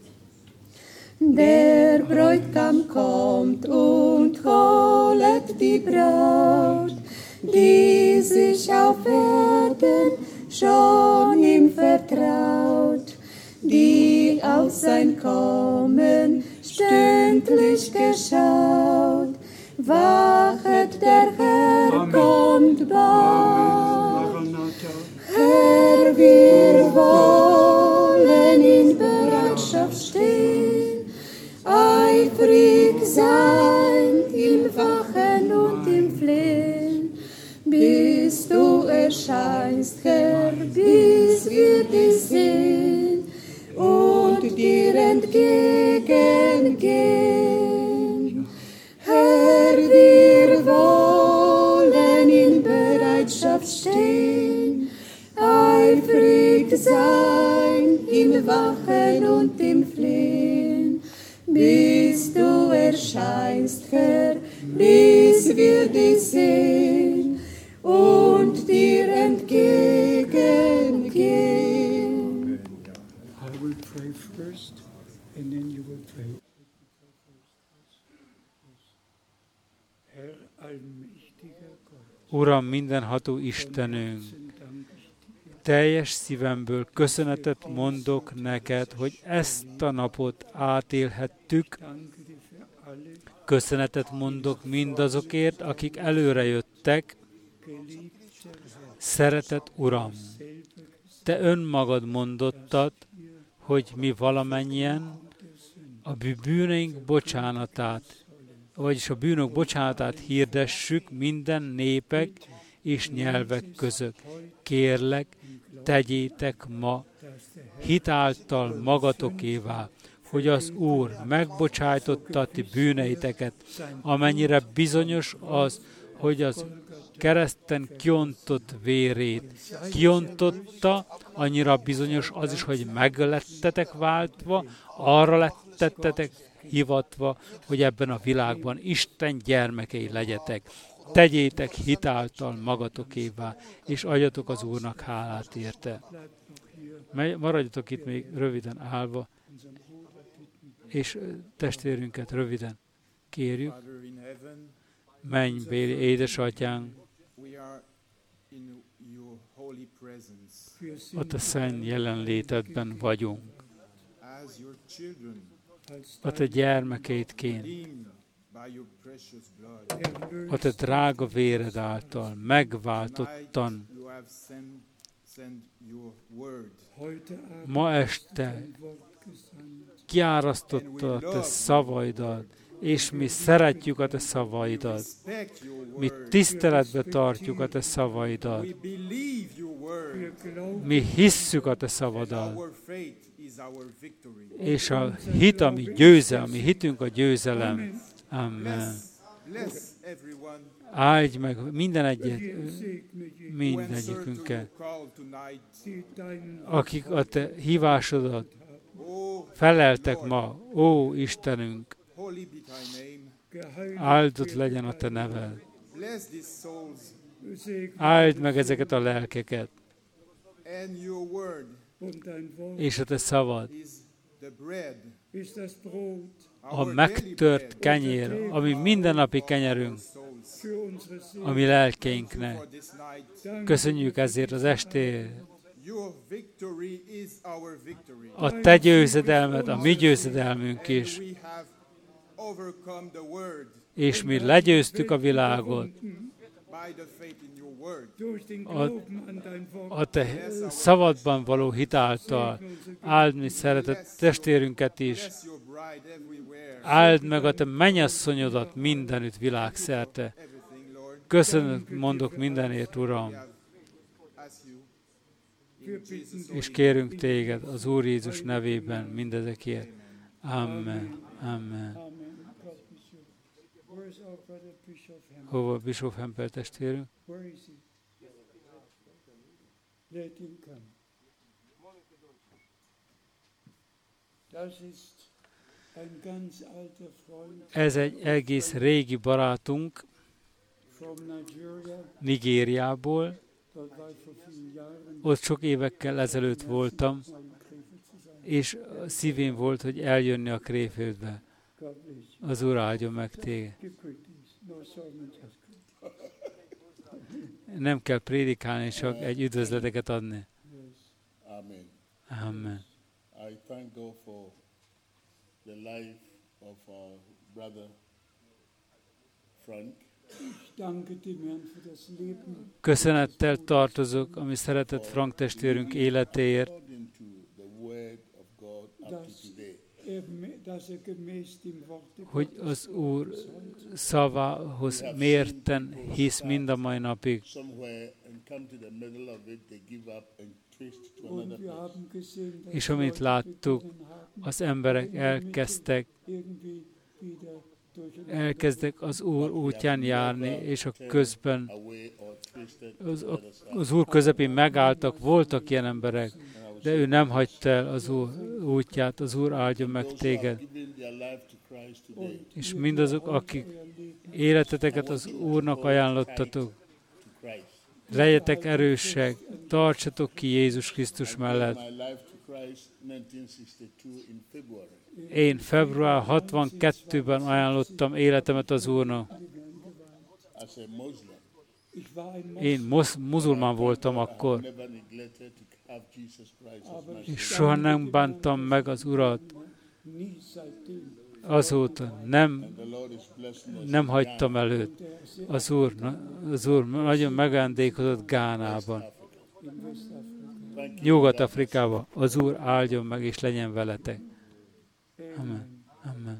Der Bräutigam kommt und holet die Braut, die sich auf Erden schon ihm vertraut, die auf sein Kommen stündlich geschaut. Wachet, der Herr Amen. Kommt bald. Herr, wir wollen in Bereitschaft stehen, eifrig sein, im Wachen und im Flehen, bis du erscheinst, Herr, bis wir dich sehen und dir entgegengehen. Herr, wir wollen in Bereitschaft stehen, eifrig sein, im Wachen und im Flehen, bis du erscheinst, Herr, bis wir dich sehen und dir entgegengehen.
I will pray first, and then you will pray. Herr, allmächtiger Gott,
Uram, mindenható Istenünk, teljes szívemből köszönetet mondok neked, hogy ezt a napot átélhettük. Köszönetet mondok mindazokért, akik előre jöttek. Szeretett Uram, te önmagad mondottad, hogy mi valamennyien a bűneink bocsánatát, vagyis a bűnök bocsánatát hirdessük minden népek és nyelvek között. Kérlek, tegyétek ma hitáltal magatokévá, hogy az Úr megbocsájtotta ti bűneiteket, amennyire bizonyos az, hogy az kereszten kiontott vérét kiontotta, annyira bizonyos az is, hogy meglettetek váltva, arra lettetek hivatva, hogy ebben a világban Isten gyermekei legyetek. Tegyétek hitáltal magatokévá, és adjatok az Úrnak hálát érte. Maradjatok itt még röviden állva, és testvérünket röviden kérjük. Mennybéli édesatyánk, ott a szent jelenlétedben vagyunk. A te gyermekeidként, a te drága véred által megváltottan. Ma este kiárasztotta a te szavaidat, és mi szeretjük a te szavaidat. Mi tiszteletbe tartjuk a te szavaidat. Mi hisszük a te szavadat. És a hit, ami győzelem, mi hitünk a győzelem. Amen. Áldj meg minden egyet, mindegyikünket, akik a te hívásodat feleltek ma, ó Istenünk, áldott legyen a te neved. Áld meg ezeket a lelkeket, és a te szavad, a megtört kenyér, ami mindennapi kenyerünk, a mi lelkeinknek. Köszönjük ezért az estét. A te győzedelmed, a mi győzedelmünk is. És mi legyőztük a világot. A, a te szavadban való hitáltal. Áld mi szeretett testvérünket is. Áld meg a te mennyasszonyodat mindenütt világszerte. Köszönöm, mondok mindenért, Uram. És kérünk téged az Úr Jézus nevében mindezekért. Amen. Amen. Hova Bischof Hempel testvérünk? Ez egy egész régi barátunk Nigériából. Ott sok évekkel ezelőtt voltam, és szívén volt, hogy eljönni a Krefeld-be. Az Úr áldjon meg téged. Nem kell prédikálni, csak egy üdvözleteket adni.
Amen.
Amen.
I thank God for the life of our brother Frank.
Köszönettel tartozok a mi szeretett Frank testvérünk életéért, hogy az Úr szavához mérten hisz mind a mai napig. És amit láttuk, az emberek elkezdtek, elkezdtek az Úr útján járni, és a közben az, az Úr közepén megálltak, voltak ilyen emberek, de ő nem hagyta el az Úr útját, az Úr áldjon meg téged. És mindazok, akik életeteket az Úrnak ajánlottatok, legyetek erősek, tartsatok ki Jézus Krisztus mellett. Én február hatvankettőben ajánlottam életemet az Úrnak. Én mosz, muzulmán voltam akkor, és soha nem bántam meg az Urat. Azóta nem, nem hagytam előtt. Az Úr, az Úr nagyon megajándékozott Gánában, Nyugat-Afrikában. Az Úr áldjon meg, és legyen veletek. Amen. Amen.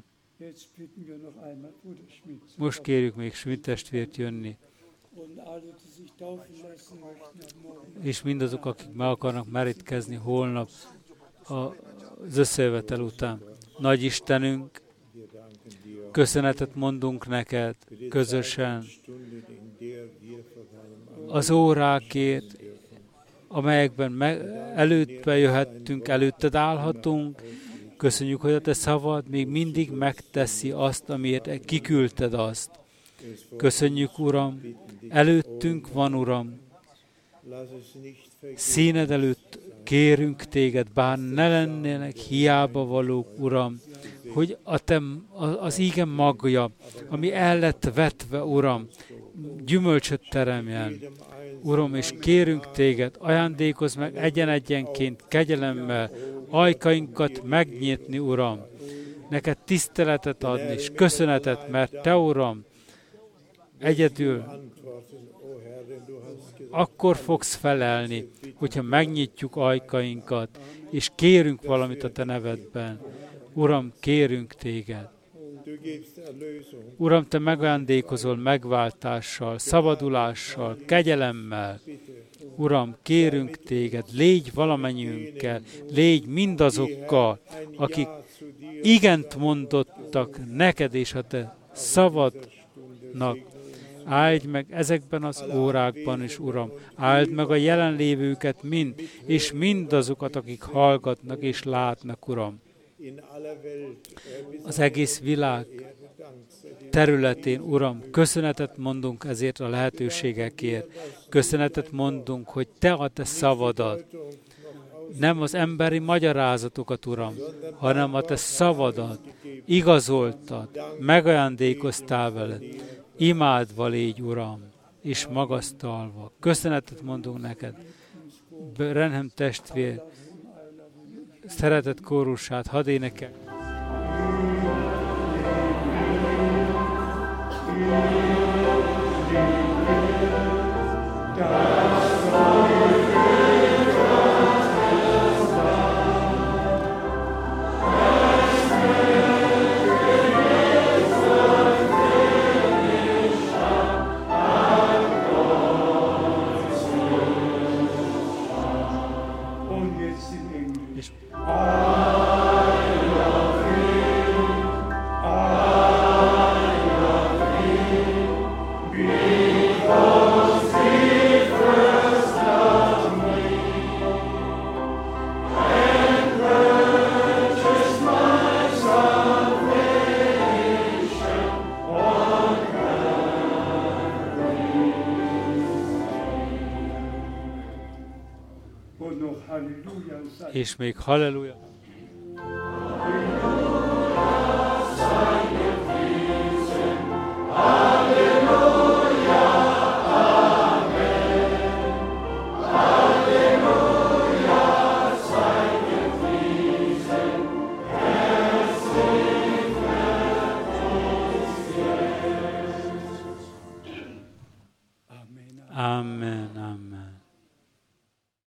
Most kérjük még Schmidt testvért jönni. És mindazok, akik meg akarnak merítkezni holnap az összejövetel után. Nagy Istenünk, köszönetet mondunk neked közösen az órákért, amelyekben meg, előtte jöhettünk, előtted állhatunk. Köszönjük, hogy a te szavad még mindig megteszi azt, amiért kiküldted azt. Köszönjük, Uram, előttünk van, Uram. Színed előtt kérünk téged, bár ne lennének hiába valók, Uram, hogy a te, az íge magja, ami el lett vetve, Uram, gyümölcsöt teremjen. Uram, és kérünk téged, ajándékozz meg egyen-egyenként kegyelemmel ajkainkat megnyitni, Uram. Neked tiszteletet adni, és köszönetet, mert te, Uram, egyedül akkor fogsz felelni, hogyha megnyitjuk ajkainkat, és kérünk valamit a te nevedben. Uram, kérünk téged. Uram, te megajándékozol megváltással, szabadulással, kegyelemmel. Uram, kérünk téged, légy valamennyiünkkel, légy mindazokkal, akik igent mondottak neked és a te szavadnak. Áldj meg ezekben az órákban is, Uram. Áld meg a jelenlévőket mind, és mindazokat, akik hallgatnak és látnak, Uram. Az egész világ területén, Uram, köszönetet mondunk ezért a lehetőségekért. Köszönetet mondunk, hogy Te a Te szavadat, nem az emberi magyarázatokat, Uram, hanem a Te szavadat igazoltad, megajándékoztál veled. Imádva légy, Uram, és magasztalva. Köszönetet mondunk neked. Brenham testvér, szeretett kórusát, hadd énekel. És még halleluja.